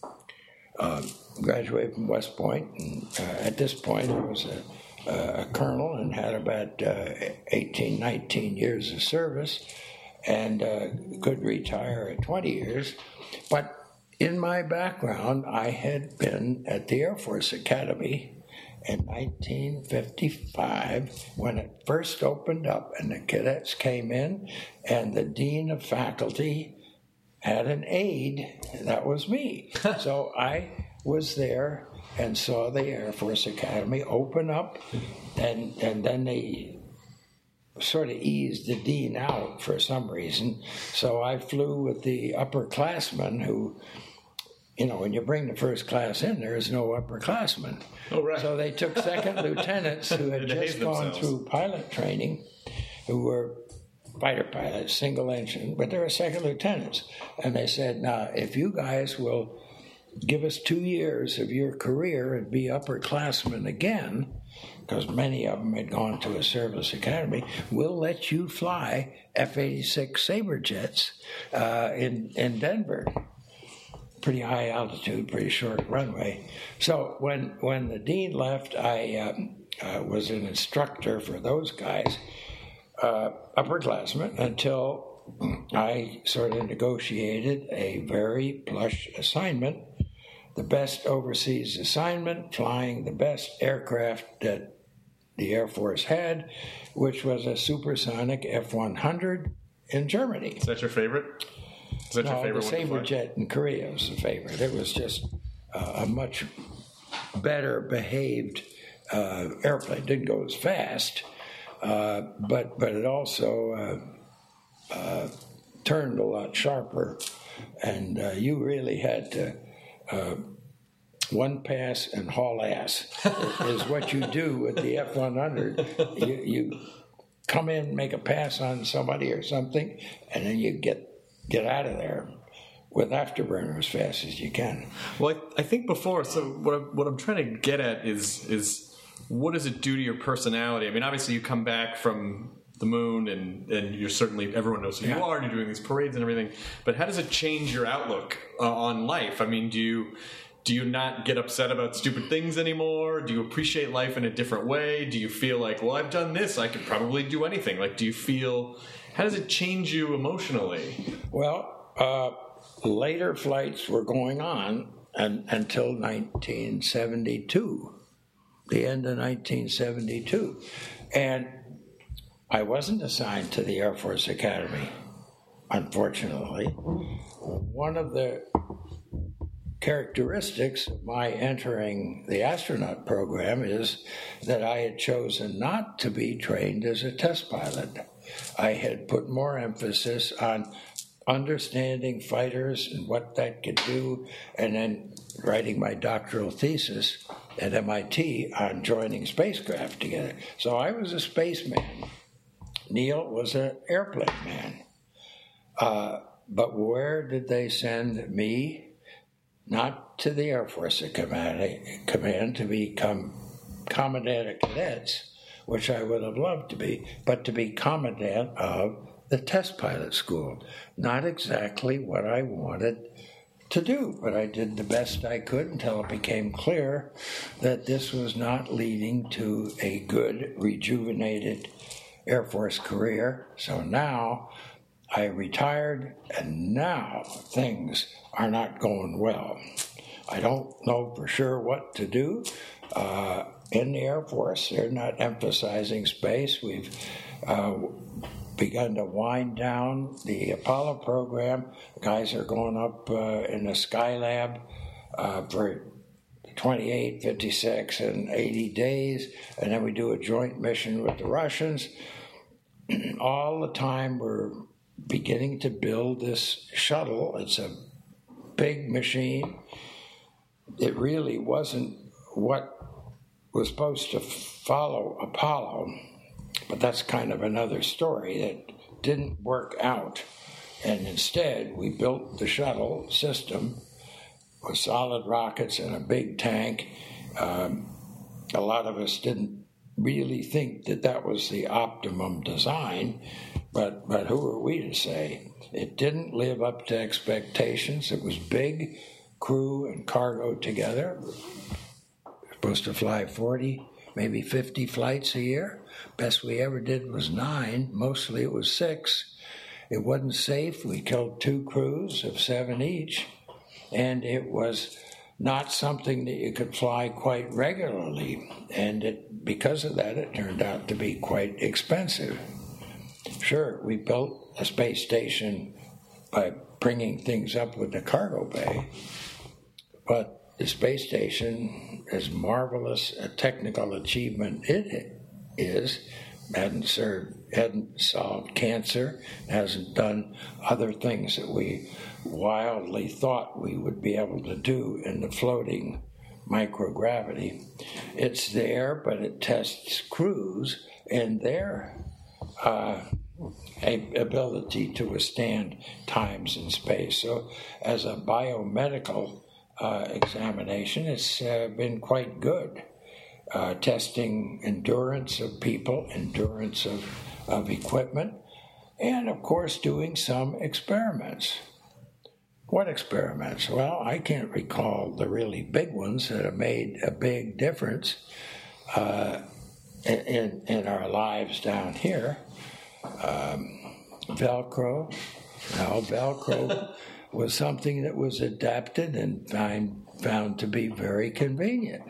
Uh, graduated from West Point, and uh, at this point I was a, a colonel and had about uh, eighteen, nineteen years of service and uh, could retire at twenty years. But in my background, I had been at the Air Force Academy in nineteen fifty-five when it first opened up and the cadets came in and the dean of faculty had an aide. That was me. So I was there and saw the Air Force Academy open up, and, and then they sort of eased the dean out for some reason. So I flew with the upperclassmen who, you know, when you bring the first class in, there is no upperclassmen. Oh, right. So they took second lieutenants who had just gone themselves. through pilot training, who were fighter pilots, single engine, but they were second lieutenants. And they said, now, if you guys will give us two years of your career and be upperclassmen again, because many of them had gone to a service academy, we'll let you fly F eighty-six Sabre jets uh, in, in Denver. Pretty high altitude, pretty short runway. So when when the dean left, I um, uh, was an instructor for those guys, uh, upperclassmen, until I sort of negotiated a very plush assignment, the best overseas assignment, flying the best aircraft that the Air Force had, which was a supersonic F one hundred in Germany. Is that your favorite? Is that no, your favorite the one to fly? Sabre jet in Korea was the favorite. It was just uh, a much better behaved uh, airplane. Didn't go as fast, uh, but but it also uh, uh, turned a lot sharper, and uh, you really had to uh, one pass and haul ass is what you do with the F one hundred. You, you come in, make a pass on somebody or something, and then you get get out of there with afterburner as fast as you can. Well, I, I think before, so what I'm, what I'm trying to get at is is what does it do to your personality? I mean, obviously you come back from the moon, and, and you're certainly, everyone knows who Yeah. you are, and you're doing these parades and everything. But how does it change your outlook uh, on life? I mean, do you do you not get upset about stupid things anymore? Do you appreciate life in a different way? Do you feel like, well, I've done this, I could probably do anything? Like, do you feel, how does it change you emotionally? Well, uh, later flights were going on and, until nineteen seventy-two, the end of nineteen seventy-two. And I wasn't assigned to the Air Force Academy, unfortunately. One of the characteristics of my entering the astronaut program is that I had chosen not to be trained as a test pilot. I had put more emphasis on understanding fighters and what that could do, and then writing my doctoral thesis at M I T on joining spacecraft together. So I was a spaceman. Neil was an airplane man. Uh, but where did they send me? Not to the Air Force Command, command to become Commandant of Cadets, which I would have loved to be, but to be Commandant of the Test Pilot School. Not exactly what I wanted to do, but I did the best I could until it became clear that this was not leading to a good, rejuvenated Air Force career. So now I retired, and now things are not going well. I don't know for sure what to do. Uh, in the Air Force, they're not emphasizing space. We've uh, begun to wind down the Apollo program. The guys are going up uh, in the Skylab uh, for twenty-eight, fifty-six, and eighty days, and then we do a joint mission with the Russians. All the time we're beginning to build this shuttle. It's a big machine. It really wasn't what was supposed to follow Apollo, but that's kind of another story that didn't work out. And instead, we built the shuttle system with solid rockets and a big tank. Um, a lot of us didn't really think that that was the optimum design, but but who are we to say? It didn't live up to expectations. It was big, crew and cargo together. Supposed to fly forty, maybe fifty flights a year. Best we ever did was nine. Mostly it was six. It wasn't safe. We killed two crews of seven each, and it was not something that you could fly quite regularly, and it, because of that, it turned out to be quite expensive. Sure, we built a space station by bringing things up with the cargo bay, but the space station, as marvelous a technical achievement it is, hadn't served, hadn't solved cancer, hasn't done other things that we wildly thought we would be able to do in the floating microgravity. It's there, but it tests crews and their uh, ability to withstand times and space. So as a biomedical uh, examination, it's uh, been quite good. Uh, testing endurance of people, endurance of, of equipment, and of course doing some experiments. What experiments? Well, I can't recall the really big ones that have made a big difference uh, in, in our lives down here. Um, Velcro. Now, Velcro was something that was adapted and find, found to be very convenient.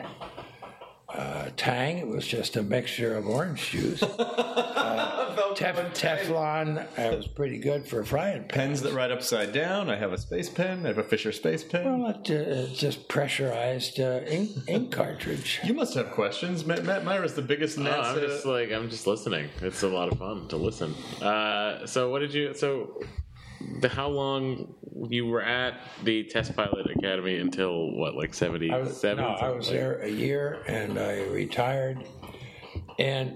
Uh, Tang, it was just a mixture of orange juice. Uh, tef- Teflon, uh, was pretty good for frying pans. Pens that write upside down. I have a space pen. I have a Fisher space pen. Well, it, uh, it's just pressurized uh, ink, ink cartridge. You must have questions. Matt, Matt Myra's the biggest Oh, NASA. I'm just like I'm just listening. It's a lot of fun to listen. Uh, so what did you? So the, how long you were at the Test Pilot Academy until what, like seventy-seven? No, I was like, there a year and I retired. And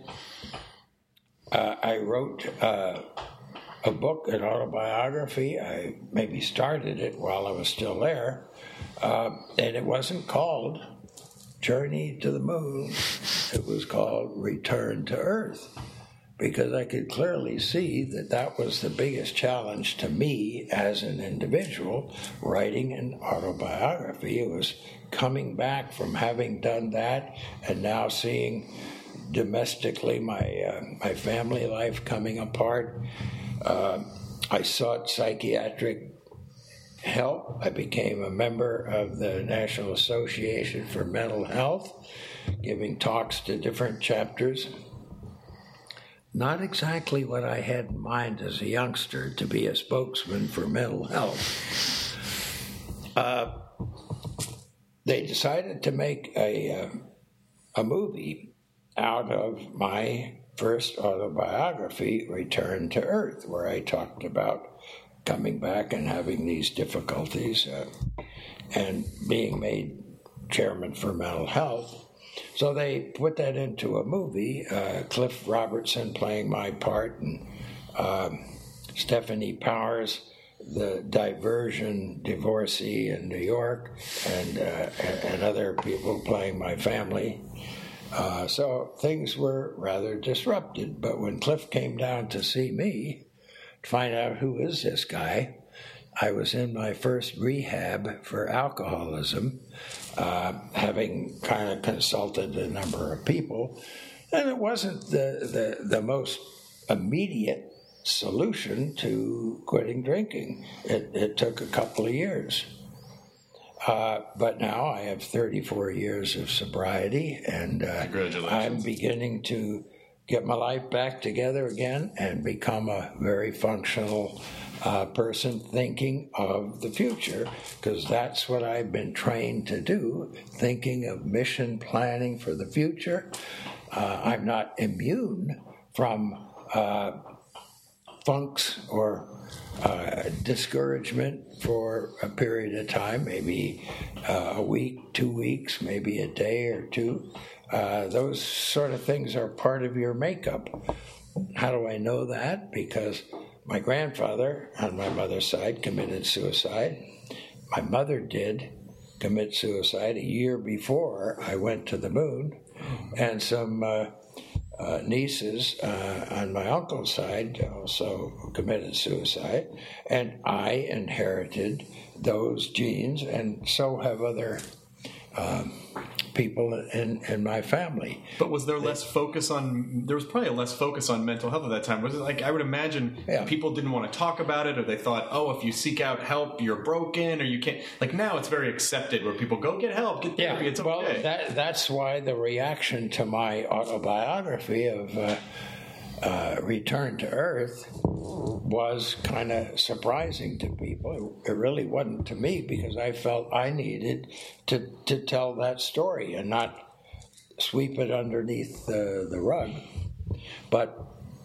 uh, I wrote uh, a book, an autobiography. I maybe started it while I was still there. Uh, and it wasn't called Journey to the Moon. It was called Return to Earth. because I could clearly see that that was the biggest challenge to me as an individual, writing an autobiography. It was coming back from having done that and now seeing domestically my uh, my family life coming apart. Uh, I sought psychiatric help. I became a member of the National Association for Mental Health, giving talks to different chapters. Not exactly what I had in mind as a youngster, to be a spokesman for mental health. Uh, they decided to make a, uh, a movie out of my first autobiography, Return to Earth, where I talked about coming back and having these difficulties uh, and being made chairman for mental health. So they put that into a movie, uh, Cliff Robertson playing my part, and um, Stephanie Powers, the diversion divorcee in New York, and, uh, and other people playing my family. Uh, so things were rather disrupted. But when Cliff came down to see me, to find out who is this guy, I was in my first rehab for alcoholism, uh, having kind of consulted a number of people, and it wasn't the, the, the most immediate solution to quitting drinking. It, it took a couple of years. Uh, but now I have thirty-four years of sobriety, and uh, I'm beginning to get my life back together again and become a very functional uh, person thinking of the future, because that's what I've been trained to do, thinking of mission planning for the future. Uh, I'm not immune from uh, funks or uh, discouragement for a period of time, maybe uh, a week, two weeks, maybe a day or two. Uh, those sort of things are part of your makeup. How do I know that? Because my grandfather on my mother's side committed suicide. My mother did commit suicide a year before I went to the moon. And some uh, uh, nieces uh, on my uncle's side also committed suicide. And I inherited those genes, and so have other um, people in, in my family. But was there less focus on, there was probably a less focus on mental health at that time. Was it like, I would imagine yeah. people didn't want to talk about it, or they thought, oh, if you seek out help, you're broken, or you can't. Like now it's very accepted where people go get help, get therapy, yeah. it's okay. Well, that, that's why the reaction to my autobiography of uh, uh, Return to Earth was kind of surprising to people. It really wasn't to me, because I felt I needed to, to tell that story and not sweep it underneath the, the rug, but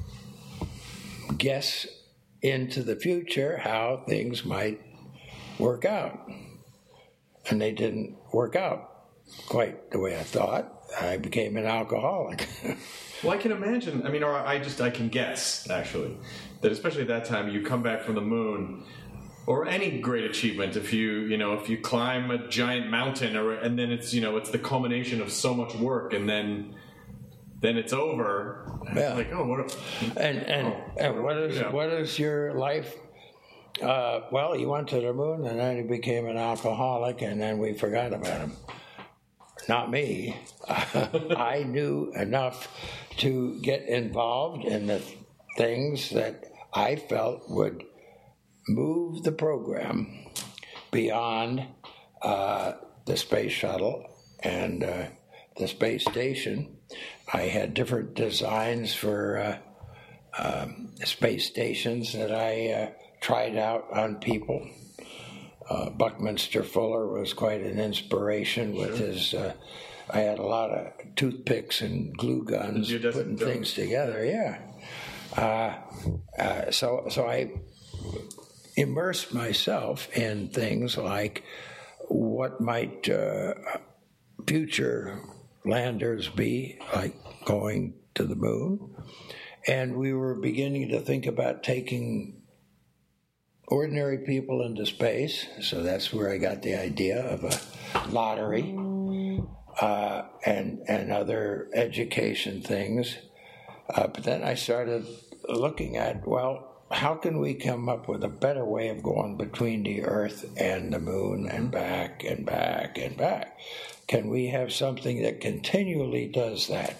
guess into the future how things might work out. And they didn't work out quite the way I thought. I became an alcoholic. Well, I can imagine, I mean, or I just, I can guess, actually, that especially at that time, you come back from the moon, or any great achievement, if you, you know, if you climb a giant mountain, or and then it's, you know, it's the culmination of so much work, and then then it's over. Yeah. Like, oh, what? A, and and, oh, and what is yeah. what is your life? Uh, well, he went to the moon, and then he became an alcoholic, and then we forgot about him. Not me. I knew enough to get involved in the things that I felt would move the program beyond uh, the space shuttle and uh, the space station. I had different designs for uh, um, space stations that I uh, tried out on people. Uh, Buckminster Fuller was quite an inspiration with sure. his. Uh, I had a lot of toothpicks and glue guns putting things together. Yeah. Uh, uh, so, so I immersed myself in things like what might uh, future landers be, like going to the moon, and we were beginning to think about taking ordinary people into space, so that's where I got the idea of a lottery uh, and and other education things. Uh, but then I started looking at, well, how can we come up with a better way of going between the Earth and the moon and back and back and back? Can we have something that continually does that?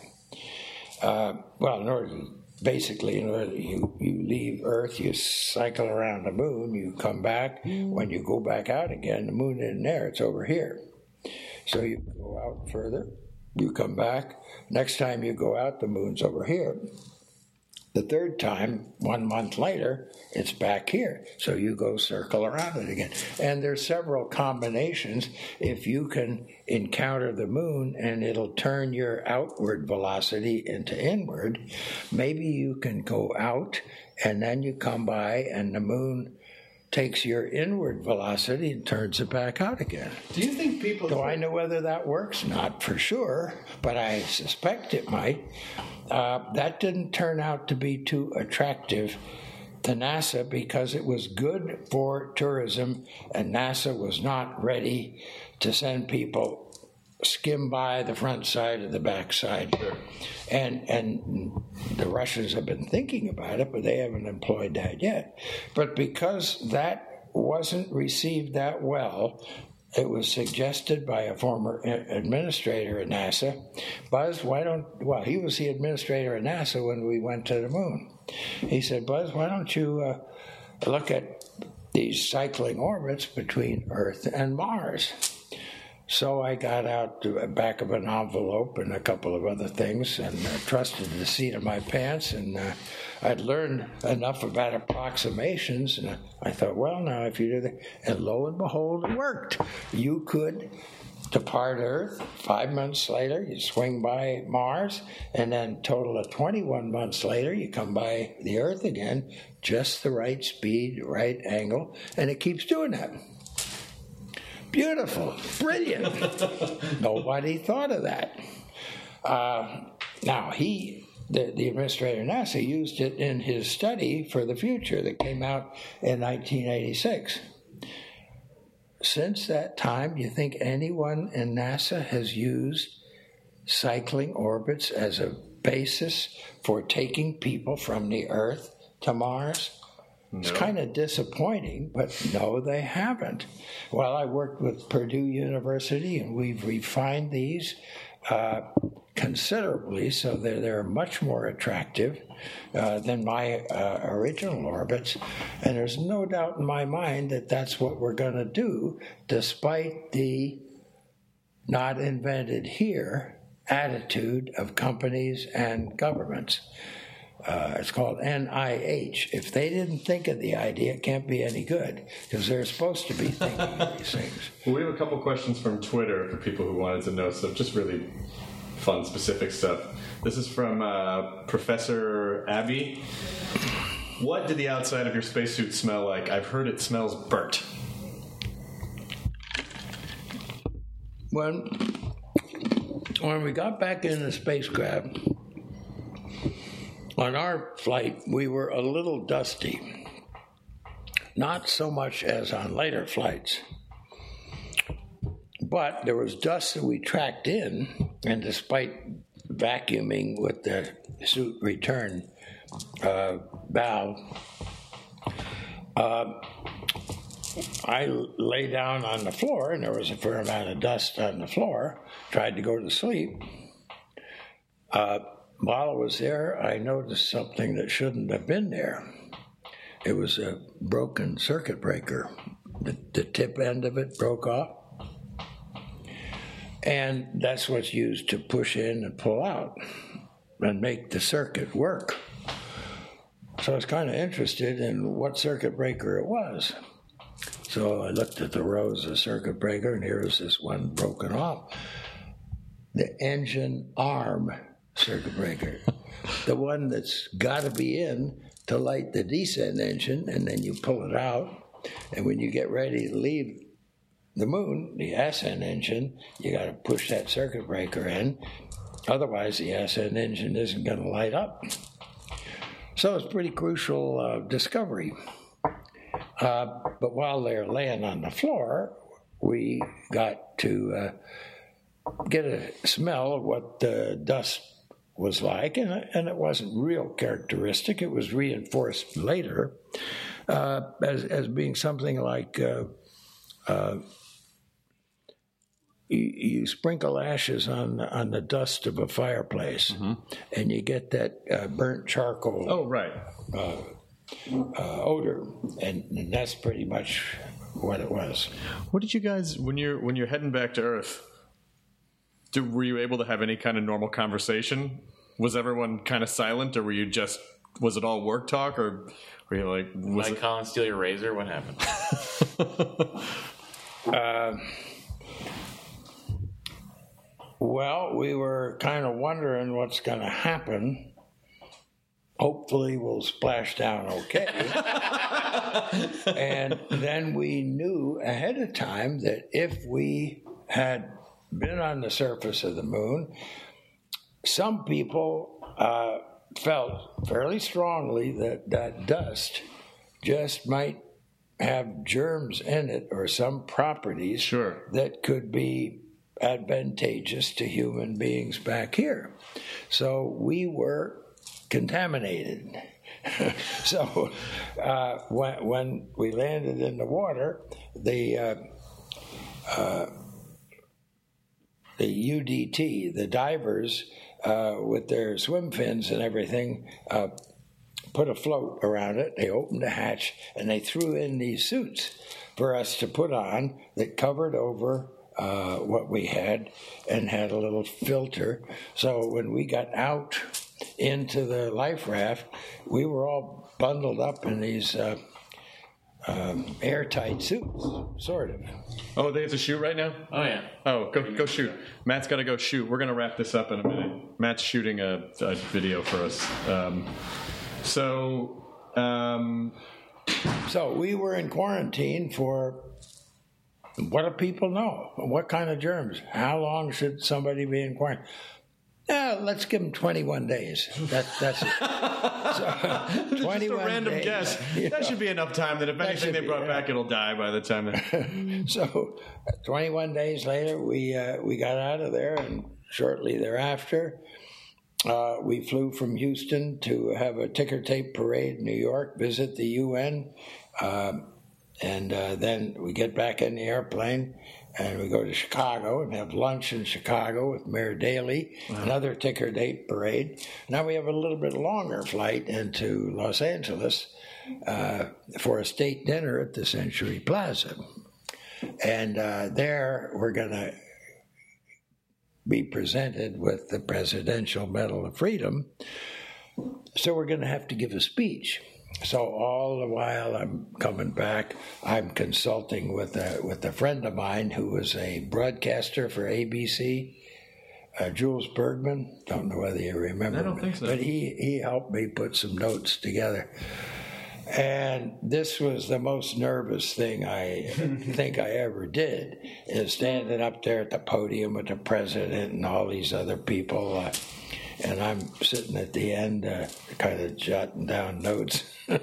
Uh, well, in order to, basically, in order to, you, you leave Earth, you cycle around the moon, you come back. When you go back out again, the moon isn't there, it's over here. So you go out further, you come back. Next time you go out, the moon's over here. The third time, one month later, it's back here. So you go circle around it again. And there's several combinations. If you can encounter the moon and it'll turn your outward velocity into inward, maybe you can go out and then you come by and the moon takes your inward velocity and turns it back out again. Do you think people... Do I know whether that works? Not for sure, but I suspect it might. Uh, that didn't turn out to be too attractive to NASA because it was good for tourism, and NASA was not ready to send people skim by the front side or the back side. Sure. And and the Russians have been thinking about it, but they haven't employed that yet. But because that wasn't received that well, it was suggested by a former administrator at NASA. Buzz, why don't, well, he was the administrator at NASA when we went to the moon. He said, Buzz, why don't you uh, look at these cycling orbits between Earth and Mars? So I got out the back of an envelope and a couple of other things and uh, trusted the seat of my pants. And uh, I'd learned enough about approximations. And I thought, well, now if you do that, and lo and behold, it worked. You could depart Earth. Five months later, you swing by Mars. And then total of twenty-one months later, you come by the Earth again, just the right speed, right angle. And it keeps doing that. Beautiful, brilliant. Nobody thought of that. Uh, now, he, the, the administrator of NASA, used it in his study for the future that came out in nineteen eighty-six. Since that time, do you think anyone in NASA has used cycling orbits as a basis for taking people from the Earth to Mars? No. It's kind of disappointing, but no, they haven't. Well, I worked with Purdue University, and we've refined these uh, considerably, so they're, they're much more attractive uh, than my uh, original orbits. And there's no doubt in my mind that that's what we're going to do, despite the not invented here attitude of companies and governments. Uh, it's called N I H. If they didn't think of the idea, it can't be any good, because they're supposed to be thinking of these things. Well, we have a couple questions from Twitter for people who wanted to know stuff, just really fun, specific stuff. This is from uh, Professor Abby. What did the outside of your spacesuit smell like? I've heard it smells burnt. When, when we got back in the spacecraft, on our flight, we were a little dusty. Not so much as on later flights. But there was dust that we tracked in, and despite vacuuming with the suit return uh, valve, uh, I lay down on the floor, and there was a fair amount of dust on the floor, tried to go to sleep. Uh, While I was there, I noticed something that shouldn't have been there. It was a broken circuit breaker. The, the tip end of it broke off. And that's what's used to push in and pull out and make the circuit work. So I was kind of interested in what circuit breaker it was. So I looked at the rows of circuit breaker, and here was this one broken off. The engine arm circuit breaker, the one that's got to be in to light the descent engine, and then you pull it out, and when you get ready to leave the moon, the ascent engine, you got to push that circuit breaker in, otherwise the ascent engine isn't going to light up. So it's a pretty crucial uh, discovery. Uh, but while they're laying on the floor, we got to uh, get a smell of what the dust was like, and, and it wasn't real characteristic. It was reinforced later uh, as, as being something like uh, uh, you, you sprinkle ashes on, on the dust of a fireplace, mm-hmm. and you get that uh, burnt charcoal. Oh, right. Uh, uh, odor, and, and that's pretty much what it was. What did you guys, when you're when you're heading back to Earth, do, were you able to have any kind of normal conversation? Was everyone kind of silent, or were you just, was it all work talk, or were you like, was Mike it... Collins steal your razor? What happened? uh, well, we were kind of wondering what's going to happen. Hopefully we'll splash down okay. And then we knew ahead of time that if we had been on the surface of the moon, some people uh, felt fairly strongly that that dust just might have germs in it or some properties sure. that could be advantageous to human beings back here. So we were contaminated. So uh, when, when we landed in the water, the uh, uh, the U D T, the divers, uh, with their swim fins and everything, uh, put a float around it. They opened a hatch and they threw in these suits for us to put on that covered over uh, what we had and had a little filter. So when we got out into the life raft, we were all bundled up in these uh, um, airtight suits, sort of. Oh, they have to shoot right now? Oh, yeah. Oh, go go shoot. Matt's got to go shoot. We're going to wrap this up in a minute. Matt's shooting a, a video for us. Um, so, um, so we were in quarantine for, what do people know? What kind of germs? How long should somebody be in quarantine? Yeah, let's give them twenty-one days. That, that's it. So, twenty-one Just a random days, guess. You That know, should be enough time that if that anything they be, brought yeah. back, it'll die by the time that... So, twenty-one days later, we uh, we got out of there, and shortly thereafter, uh, we flew from Houston to have a ticker tape parade in New York, visit the U N, um, and uh, then we get back in the airplane, and we go to Chicago and have lunch in Chicago with Mayor Daley, wow. another ticker tape parade. Now we have a little bit longer flight into Los Angeles uh, for a state dinner at the Century Plaza. And uh, there we're going to be presented with the Presidential Medal of Freedom. So we're going to have to give a speech. So all the while I'm coming back, I'm consulting with a with a friend of mine who was a broadcaster for A B C, uh, Jules Bergman. Don't know whether you remember. I don't think so. But he, he helped me put some notes together. And this was the most nervous thing I think I ever did, is standing up there at the podium with the president and all these other people. Uh, And I'm sitting at the end, uh, kind of jotting down notes.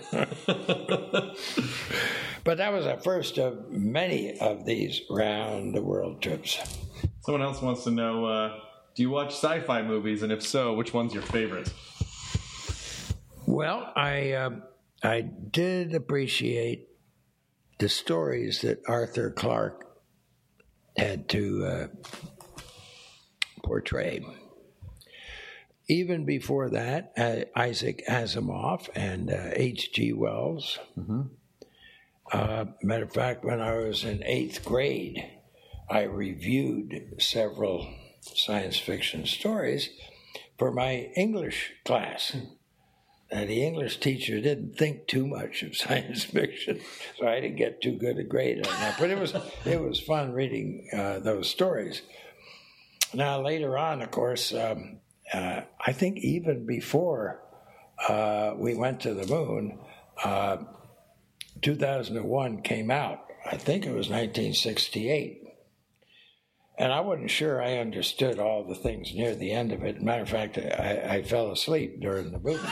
But that was the first of many of these round-the-world trips. Someone else wants to know, uh, do you watch sci-fi movies? And if so, which one's your favorite? Well, I, uh, I did appreciate the stories that Arthur Clarke had to uh, portray. Even before that, uh, Isaac Asimov and uh, H G Wells. Mm-hmm. Uh, matter of fact, when I was in eighth grade, I reviewed several science fiction stories for my English class. And the English teacher didn't think too much of science fiction, so I didn't get too good a grade on that. But it was it was fun reading uh, those stories. Now, later on, of course, um, Uh, I think even before uh, we went to the moon, uh, two thousand one came out. I think it was nineteen sixty-eight. And I wasn't sure I understood all the things near the end of it. Matter of fact, I, I fell asleep during the movie.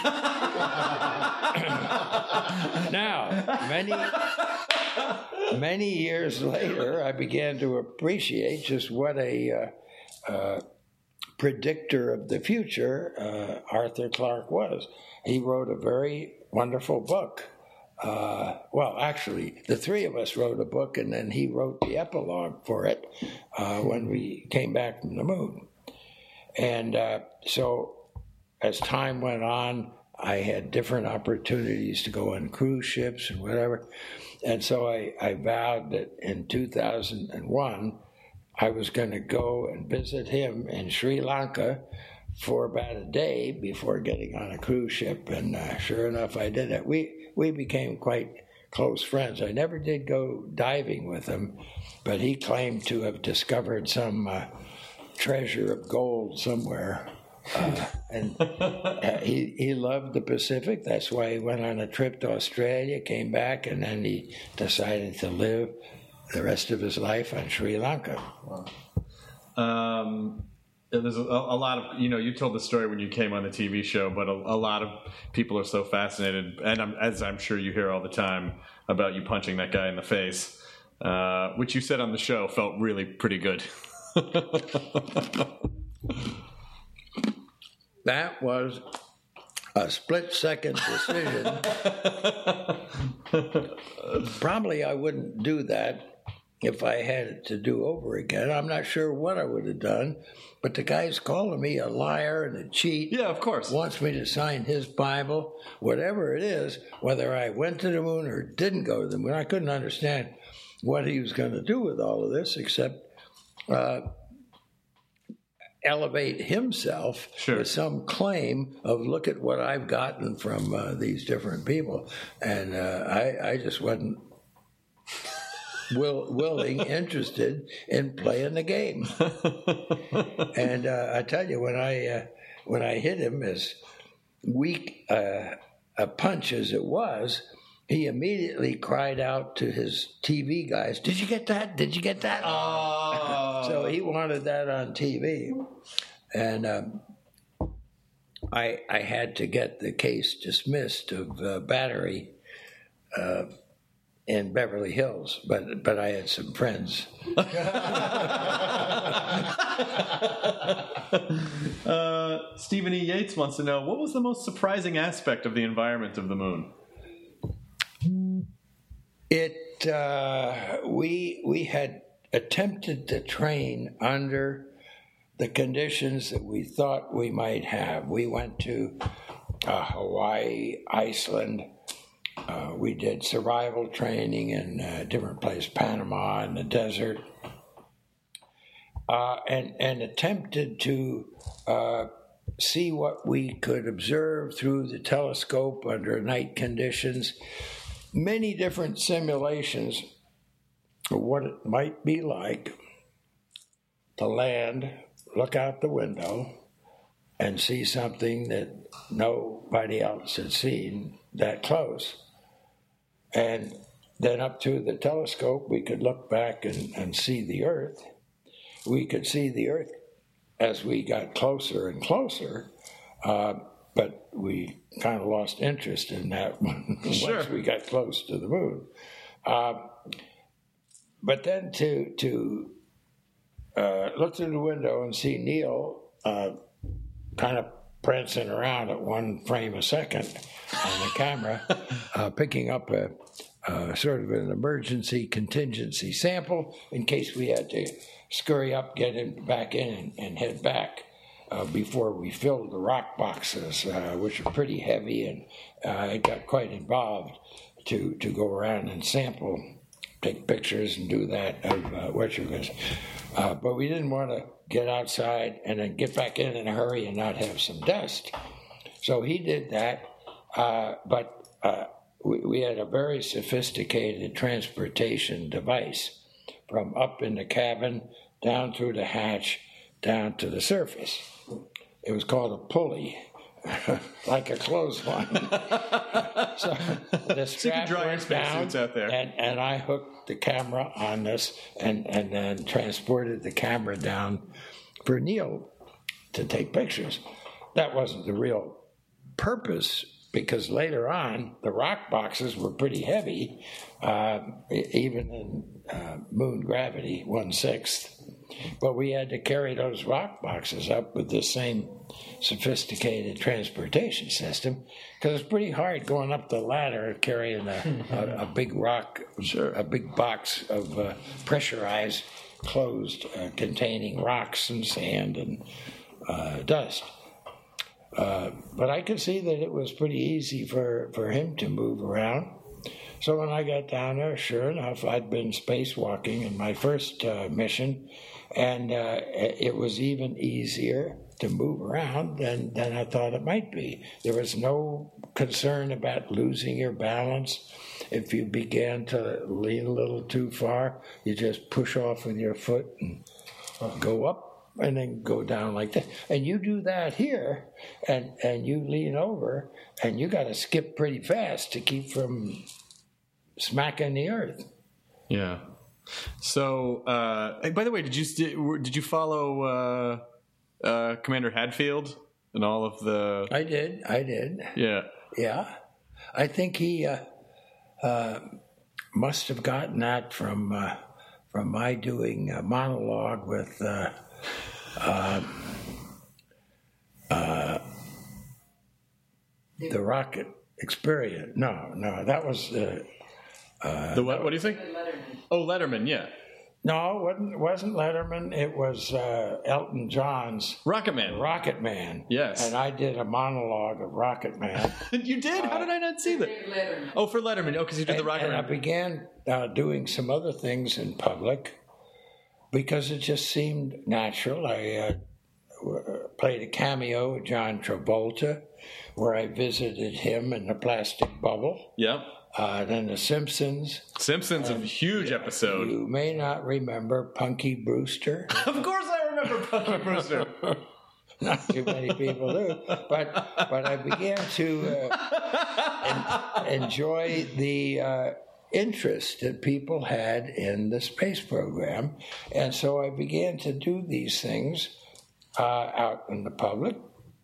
Now, many, many years later, I began to appreciate just what a uh, uh, predictor of the future uh, Arthur Clarke was. He wrote a very wonderful book. Uh, well, actually, the three of us wrote a book, and then he wrote the epilogue for it uh, when we came back from the moon. And uh, so as time went on, I had different opportunities to go on cruise ships and whatever. And so I, I vowed that in two thousand one, I was going to go and visit him in Sri Lanka for about a day before getting on a cruise ship. And uh, sure enough, I did it. We, we became quite close friends. I never did go diving with him, but he claimed to have discovered some uh, treasure of gold somewhere. Uh, and uh, he he loved the Pacific. That's why he went on a trip to Australia, came back, and then he decided to live the rest of his life on Sri Lanka. Um, there's a, a lot of, you know, you told the story when you came on the T V show, but a, a lot of people are so fascinated, and I'm, as I'm sure you hear all the time, about you punching that guy in the face, uh, which you said on the show felt really pretty good. That was a split-second decision. Probably I wouldn't do that if I had it to do over again. I'm not sure what I would have done, but the guy's calling me a liar and a cheat. Yeah, of course. Wants me to sign his Bible, whatever it is, whether I went to the moon or didn't go to the moon. I couldn't understand what he was going to do with all of this except uh, elevate himself sure. with some claim of, look at what I've gotten from uh, these different people. And uh, I, I just wasn't will, willing, interested in playing the game. And uh, I tell you, when I uh, when I hit him, as weak uh, a punch as it was, he immediately cried out to his T V guys, "Did you get that? Did you get that?" Oh. So he wanted that on T V. And um, I I had to get the case dismissed of uh, battery uh, in Beverly Hills, but but I had some friends. uh, Stephen E. Yates wants to know, what was the most surprising aspect of the environment of the moon? It uh, we we had attempted to train under the conditions that we thought we might have. We went to uh, Hawaii, Iceland. Uh, we did survival training in uh, different places, Panama in the desert, uh, and and attempted to uh, see what we could observe through the telescope under night conditions. Many different simulations of what it might be like to land, look out the window, and see something that nobody else had seen that close. And then up through the telescope, we could look back and, and see the Earth. We could see the Earth as we got closer and closer, uh, but we kind of lost interest in that once Sure. we got close to the moon. Uh, but then to to uh, look through the window and see Neil uh, kind of prancing around at one frame a second on the camera, uh, picking up a, a sort of an emergency contingency sample in case we had to scurry up, get him back in, and, and head back. Uh, before we filled the rock boxes, uh, which are pretty heavy, and uh, it got quite involved to, to go around and sample, take pictures and do that of uh, what you was. Uh, but we didn't want to get outside and then get back in in a hurry and not have some dust. So he did that, uh, but uh, we, we had a very sophisticated transportation device from up in the cabin, down through the hatch, down to the surface. It was called a pulley, like a clothesline. So the So you can strap dry your went down, spacesuits out there. and, and I hooked the camera on this and, and then transported the camera down for Neil to take pictures. That wasn't the real purpose because later on, the rock boxes were pretty heavy, uh, even in uh, moon gravity, one-sixth. But we had to carry those rock boxes up with the same sophisticated transportation system, because it's pretty hard going up the ladder carrying a, a, a big rock, sure. a big box of uh, pressurized, closed, uh, containing rocks and sand and uh, dust. Uh, but I could see that it was pretty easy for, for him to move around. So when I got down there, sure enough, I'd been spacewalking in my first uh, mission, and uh, it was even easier to move around than, than I thought it might be. There was no concern about losing your balance. If you began to lean a little too far, you just push off with your foot and go up and then go down like that. And you do that here, and, and you lean over, and you got to skip pretty fast to keep from smacking the earth. Yeah. So, uh, by the way, did you did you follow uh, uh, Commander Hadfield and all of the? I did. I did. Yeah. Yeah. I think he uh, uh, must have gotten that from uh, from my doing a monologue with uh, uh, uh, the rocket experience. No, no, that was. Uh, Uh, the what? What do you think? Letterman. Oh, Letterman, yeah. No, it wasn't, wasn't Letterman. It was uh, Elton John's Rocket Man. Rocket Man. Yes. And I did a monologue of Rocket Man. You did? How did I not see that? Letterman. Oh, for Letterman. Oh, because you did and, the Rocket and Man. I began uh, doing some other things in public because it just seemed natural. I uh, played a cameo with John Travolta, where I visited him in the plastic bubble. Yep. Uh, then The Simpsons. Simpsons, um, a huge yeah, episode. You may not remember Punky Brewster. Of course I remember Punky Brewster. Not too many people do. But but I began to uh, en- enjoy the uh, interest that people had in the space program. And so I began to do these things uh, out in the public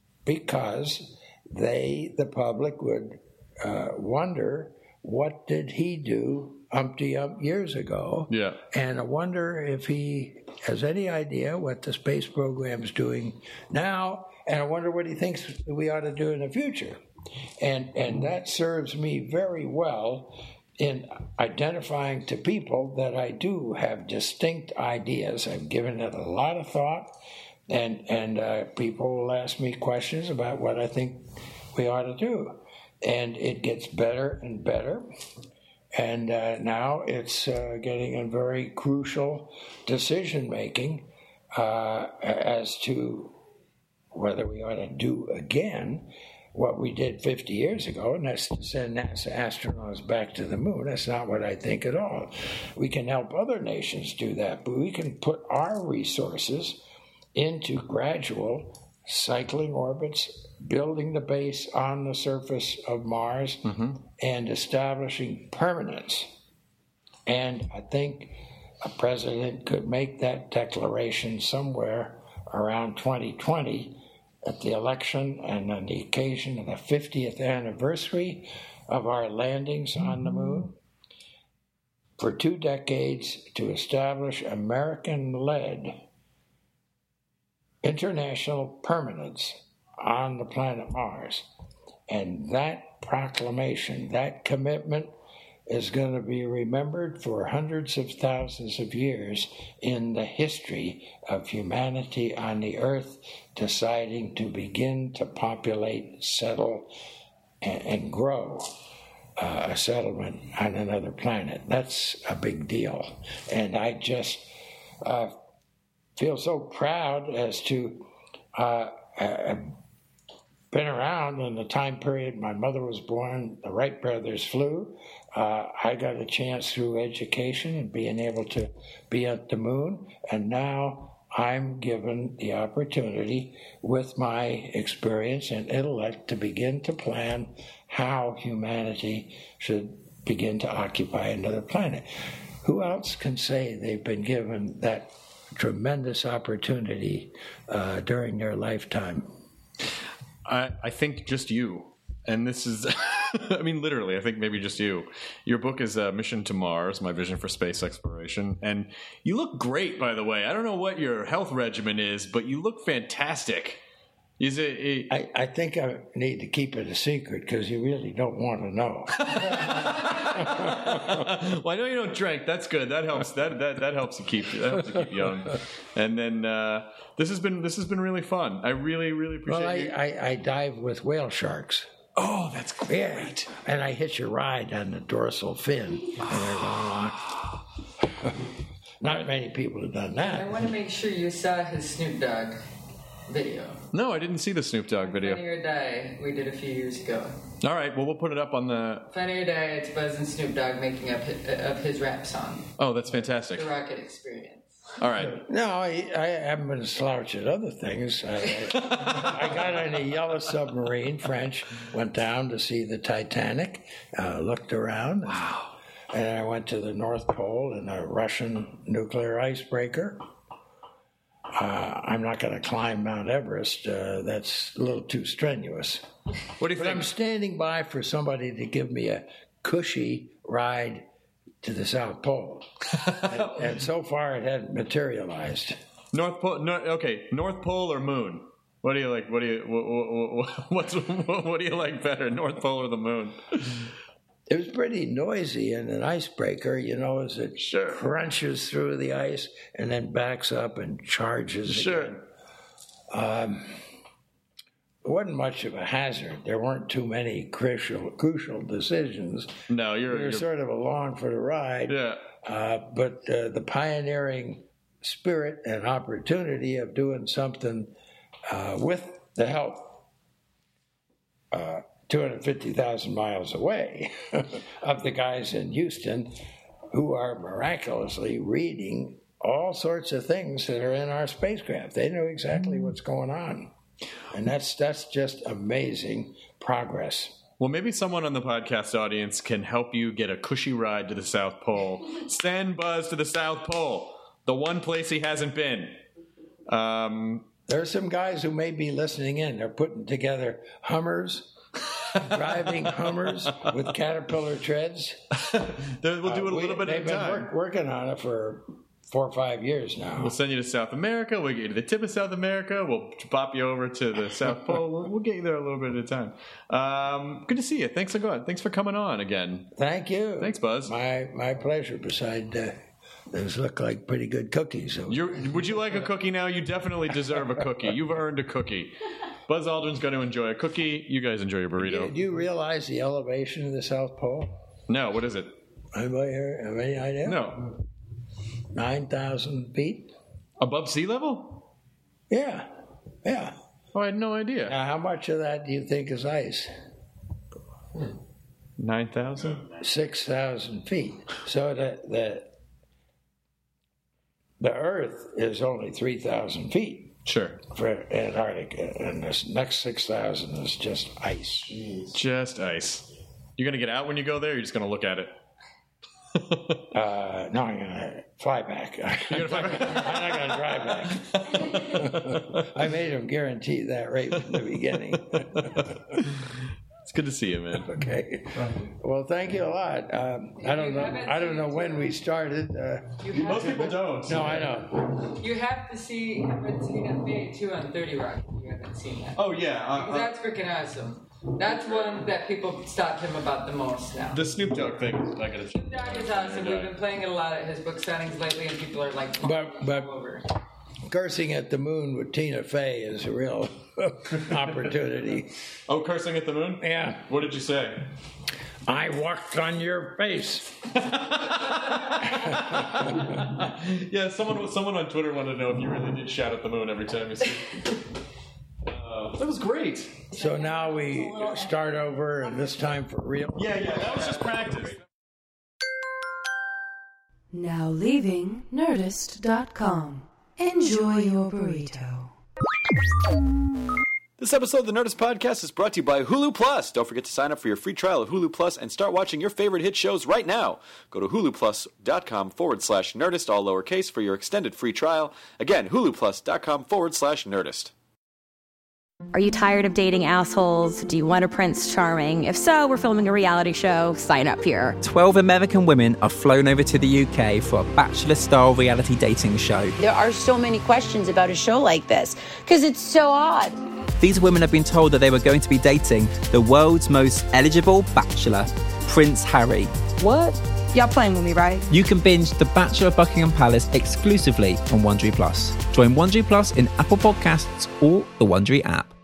because they, the public, would uh, wonder, what did he do umpty ump years ago? Yeah. And I wonder if he has any idea what the space program's doing now, and I wonder what he thinks we ought to do in the future. And and that serves me very well in identifying to people that I do have distinct ideas. I've given it a lot of thought, and, and uh, people will ask me questions about what I think we ought to do. And it gets better and better. And uh, now it's uh, getting in very crucial decision-making uh, as to whether we ought to do again what we did fifty years ago, and that's to send NASA astronauts back to the moon. That's not what I think at all. We can help other nations do that, but we can put our resources into gradual cycling orbits, building the base on the surface of Mars, mm-hmm. and establishing permanence. And I think a president could make that declaration somewhere around twenty twenty at the election and on the occasion of the fiftieth anniversary of our landings on the moon. For two decades, to establish American-led international permanence on the planet Mars. And that proclamation, that commitment, is going to be remembered for hundreds of thousands of years in the history of humanity on the Earth deciding to begin to populate, settle, and, and grow uh, a settlement on another planet. That's a big deal. And I just uh, feel so proud as to uh, uh, been around in the time period my mother was born, the Wright brothers flew. Uh, I got a chance through education and being able to be at the moon, and now I'm given the opportunity with my experience and intellect to begin to plan how humanity should begin to occupy another planet. Who else can say they've been given that tremendous opportunity uh, during their lifetime? I, I think just you. and this is, I mean, literally, I think maybe just you. Your book is uh, Mission to Mars, My Vision for Space Exploration. And you look great, by the way. I don't know what your health regimen is, but you look fantastic. Is it? it I, I think I need to keep it a secret because you really don't want to know. Well, I know you don't drink. That's good. That helps. That that, that helps you keep that helps you keep young. And then uh, this has been this has been really fun. I really really appreciate. Well, I, you. I, I dive with whale sharks. Oh, that's great. Yeah. And I hitch a ride on the dorsal fin. Oh. Not many people have done that. I want to make sure you saw his Snoop Dogg video. No, I didn't see the Snoop Dogg video. Funny or Die we did a few years ago. All right, well, we'll put it up on the... Funny or Die, it's Buzz and Snoop Dogg making up his, uh, of his rap song. Oh, that's fantastic. The Rocket Experience. All right. No, I, I haven't been a slouch at other things. I, I, I got on a yellow submarine, French, went down to see the Titanic, uh, looked around. Wow. And I went to the North Pole in a Russian nuclear icebreaker. Uh, I'm not going to climb Mount Everest. Uh, that's a little too strenuous. What do you but think? I'm standing by for somebody to give me a cushy ride to the South Pole. and, and so far it hadn't materialized. North Pole, no, okay, North Pole or Moon? What do you like? What do you what, what, what's what do you like better, North Pole or the Moon? It was pretty noisy in an icebreaker, you know, as it sure. crunches through the ice and then backs up and charges sure. again. Um, it wasn't much of a hazard. There weren't too many crucial crucial decisions. No, you're, you're you're sort of along for the ride. Yeah. Uh, but uh, the pioneering spirit and opportunity of doing something uh, with the help uh, two hundred fifty thousand miles away of the guys in Houston who are miraculously reading all sorts of things that are in our spacecraft. They know exactly what's going on. And that's that's just amazing progress. Well, maybe someone on the podcast audience can help you get a cushy ride to the South Pole. Send Buzz to the South Pole, the one place he hasn't been. Um, there are some guys who may be listening in. They're putting together Hummers, driving Hummers with Caterpillar treads. We'll do it a little uh, we, bit at a time. They've been work, working on it for four or five years now. We'll send you to South America. We'll get you to the tip of South America. We'll pop you over to the South Pole. We'll, we'll get you there a little bit at a time. Um, good to see you. Thanks for going. Thanks for coming on again. Thank you. Thanks, Buzz. My my pleasure. Besides, uh, those look like pretty good cookies. So. You're, would you like a cookie now? You definitely deserve a cookie. You've earned a cookie. Buzz Aldrin's going to enjoy a cookie. You guys enjoy your burrito. Do, do you realize the elevation of the South Pole? No. What is it? Anybody here have any idea? No. nine thousand feet. Above sea level? Yeah. Yeah. Oh, I had no idea. Now, how much of that do you think is ice? nine thousand? six thousand feet. So the, the, the Earth is only three thousand feet. Sure. For Antarctica. And this next six thousand is just ice. Just ice. You're going to get out when you go there, or you're just going to look at it? uh, no, I'm going to fly back. You're gonna fly back? I'm not going to drive back. I made him guarantee that rate from the beginning. It's good to see you, man. Okay. Well, thank you a lot. Um, I don't know. I don't know when we started. Uh, Most people don't. No, I don't. You have to see Tina Fey too on thirty Rock. You haven't seen that. Oh yeah, uh, that's freaking awesome. That's one that people stop him about the most now. The Snoop Dogg thing. I gotta Snoop Dogg is awesome. We've been playing it a lot at his book signings lately, and people are like, but but all over. Cursing at the Moon with Tina Fey is a real opportunity. Oh, cursing at the moon? Yeah. What did you say? I walked on your face. Yeah, someone someone on Twitter wanted to know if you really did shout at the moon every time you see. Uh, that was great. So now we start over, and this time for real. Yeah, yeah, that was just practice. Now leaving Nerdist dot com. Enjoy your burrito. This episode of the Nerdist Podcast is brought to you by Hulu Plus. Don't forget to sign up for your free trial of Hulu Plus and start watching your favorite hit shows right now. Go to huluplus.com forward slash Nerdist, all lowercase, for your extended free trial. Again, huluplus.com forward slash Nerdist. Are you tired of dating assholes? Do you want a Prince Charming? If so, we're filming a reality show. Sign up here. twelve American women are flown over to the U K for a Bachelor-style reality dating show. There are so many questions about a show like this, because it's so odd. These women have been told that they were going to be dating the world's most eligible bachelor, Prince Harry. What? Y'all playing with me, right? You can binge The Bachelor of Buckingham Palace exclusively on Wondery Plus. Join Wondery Plus in Apple Podcasts or the Wondery app.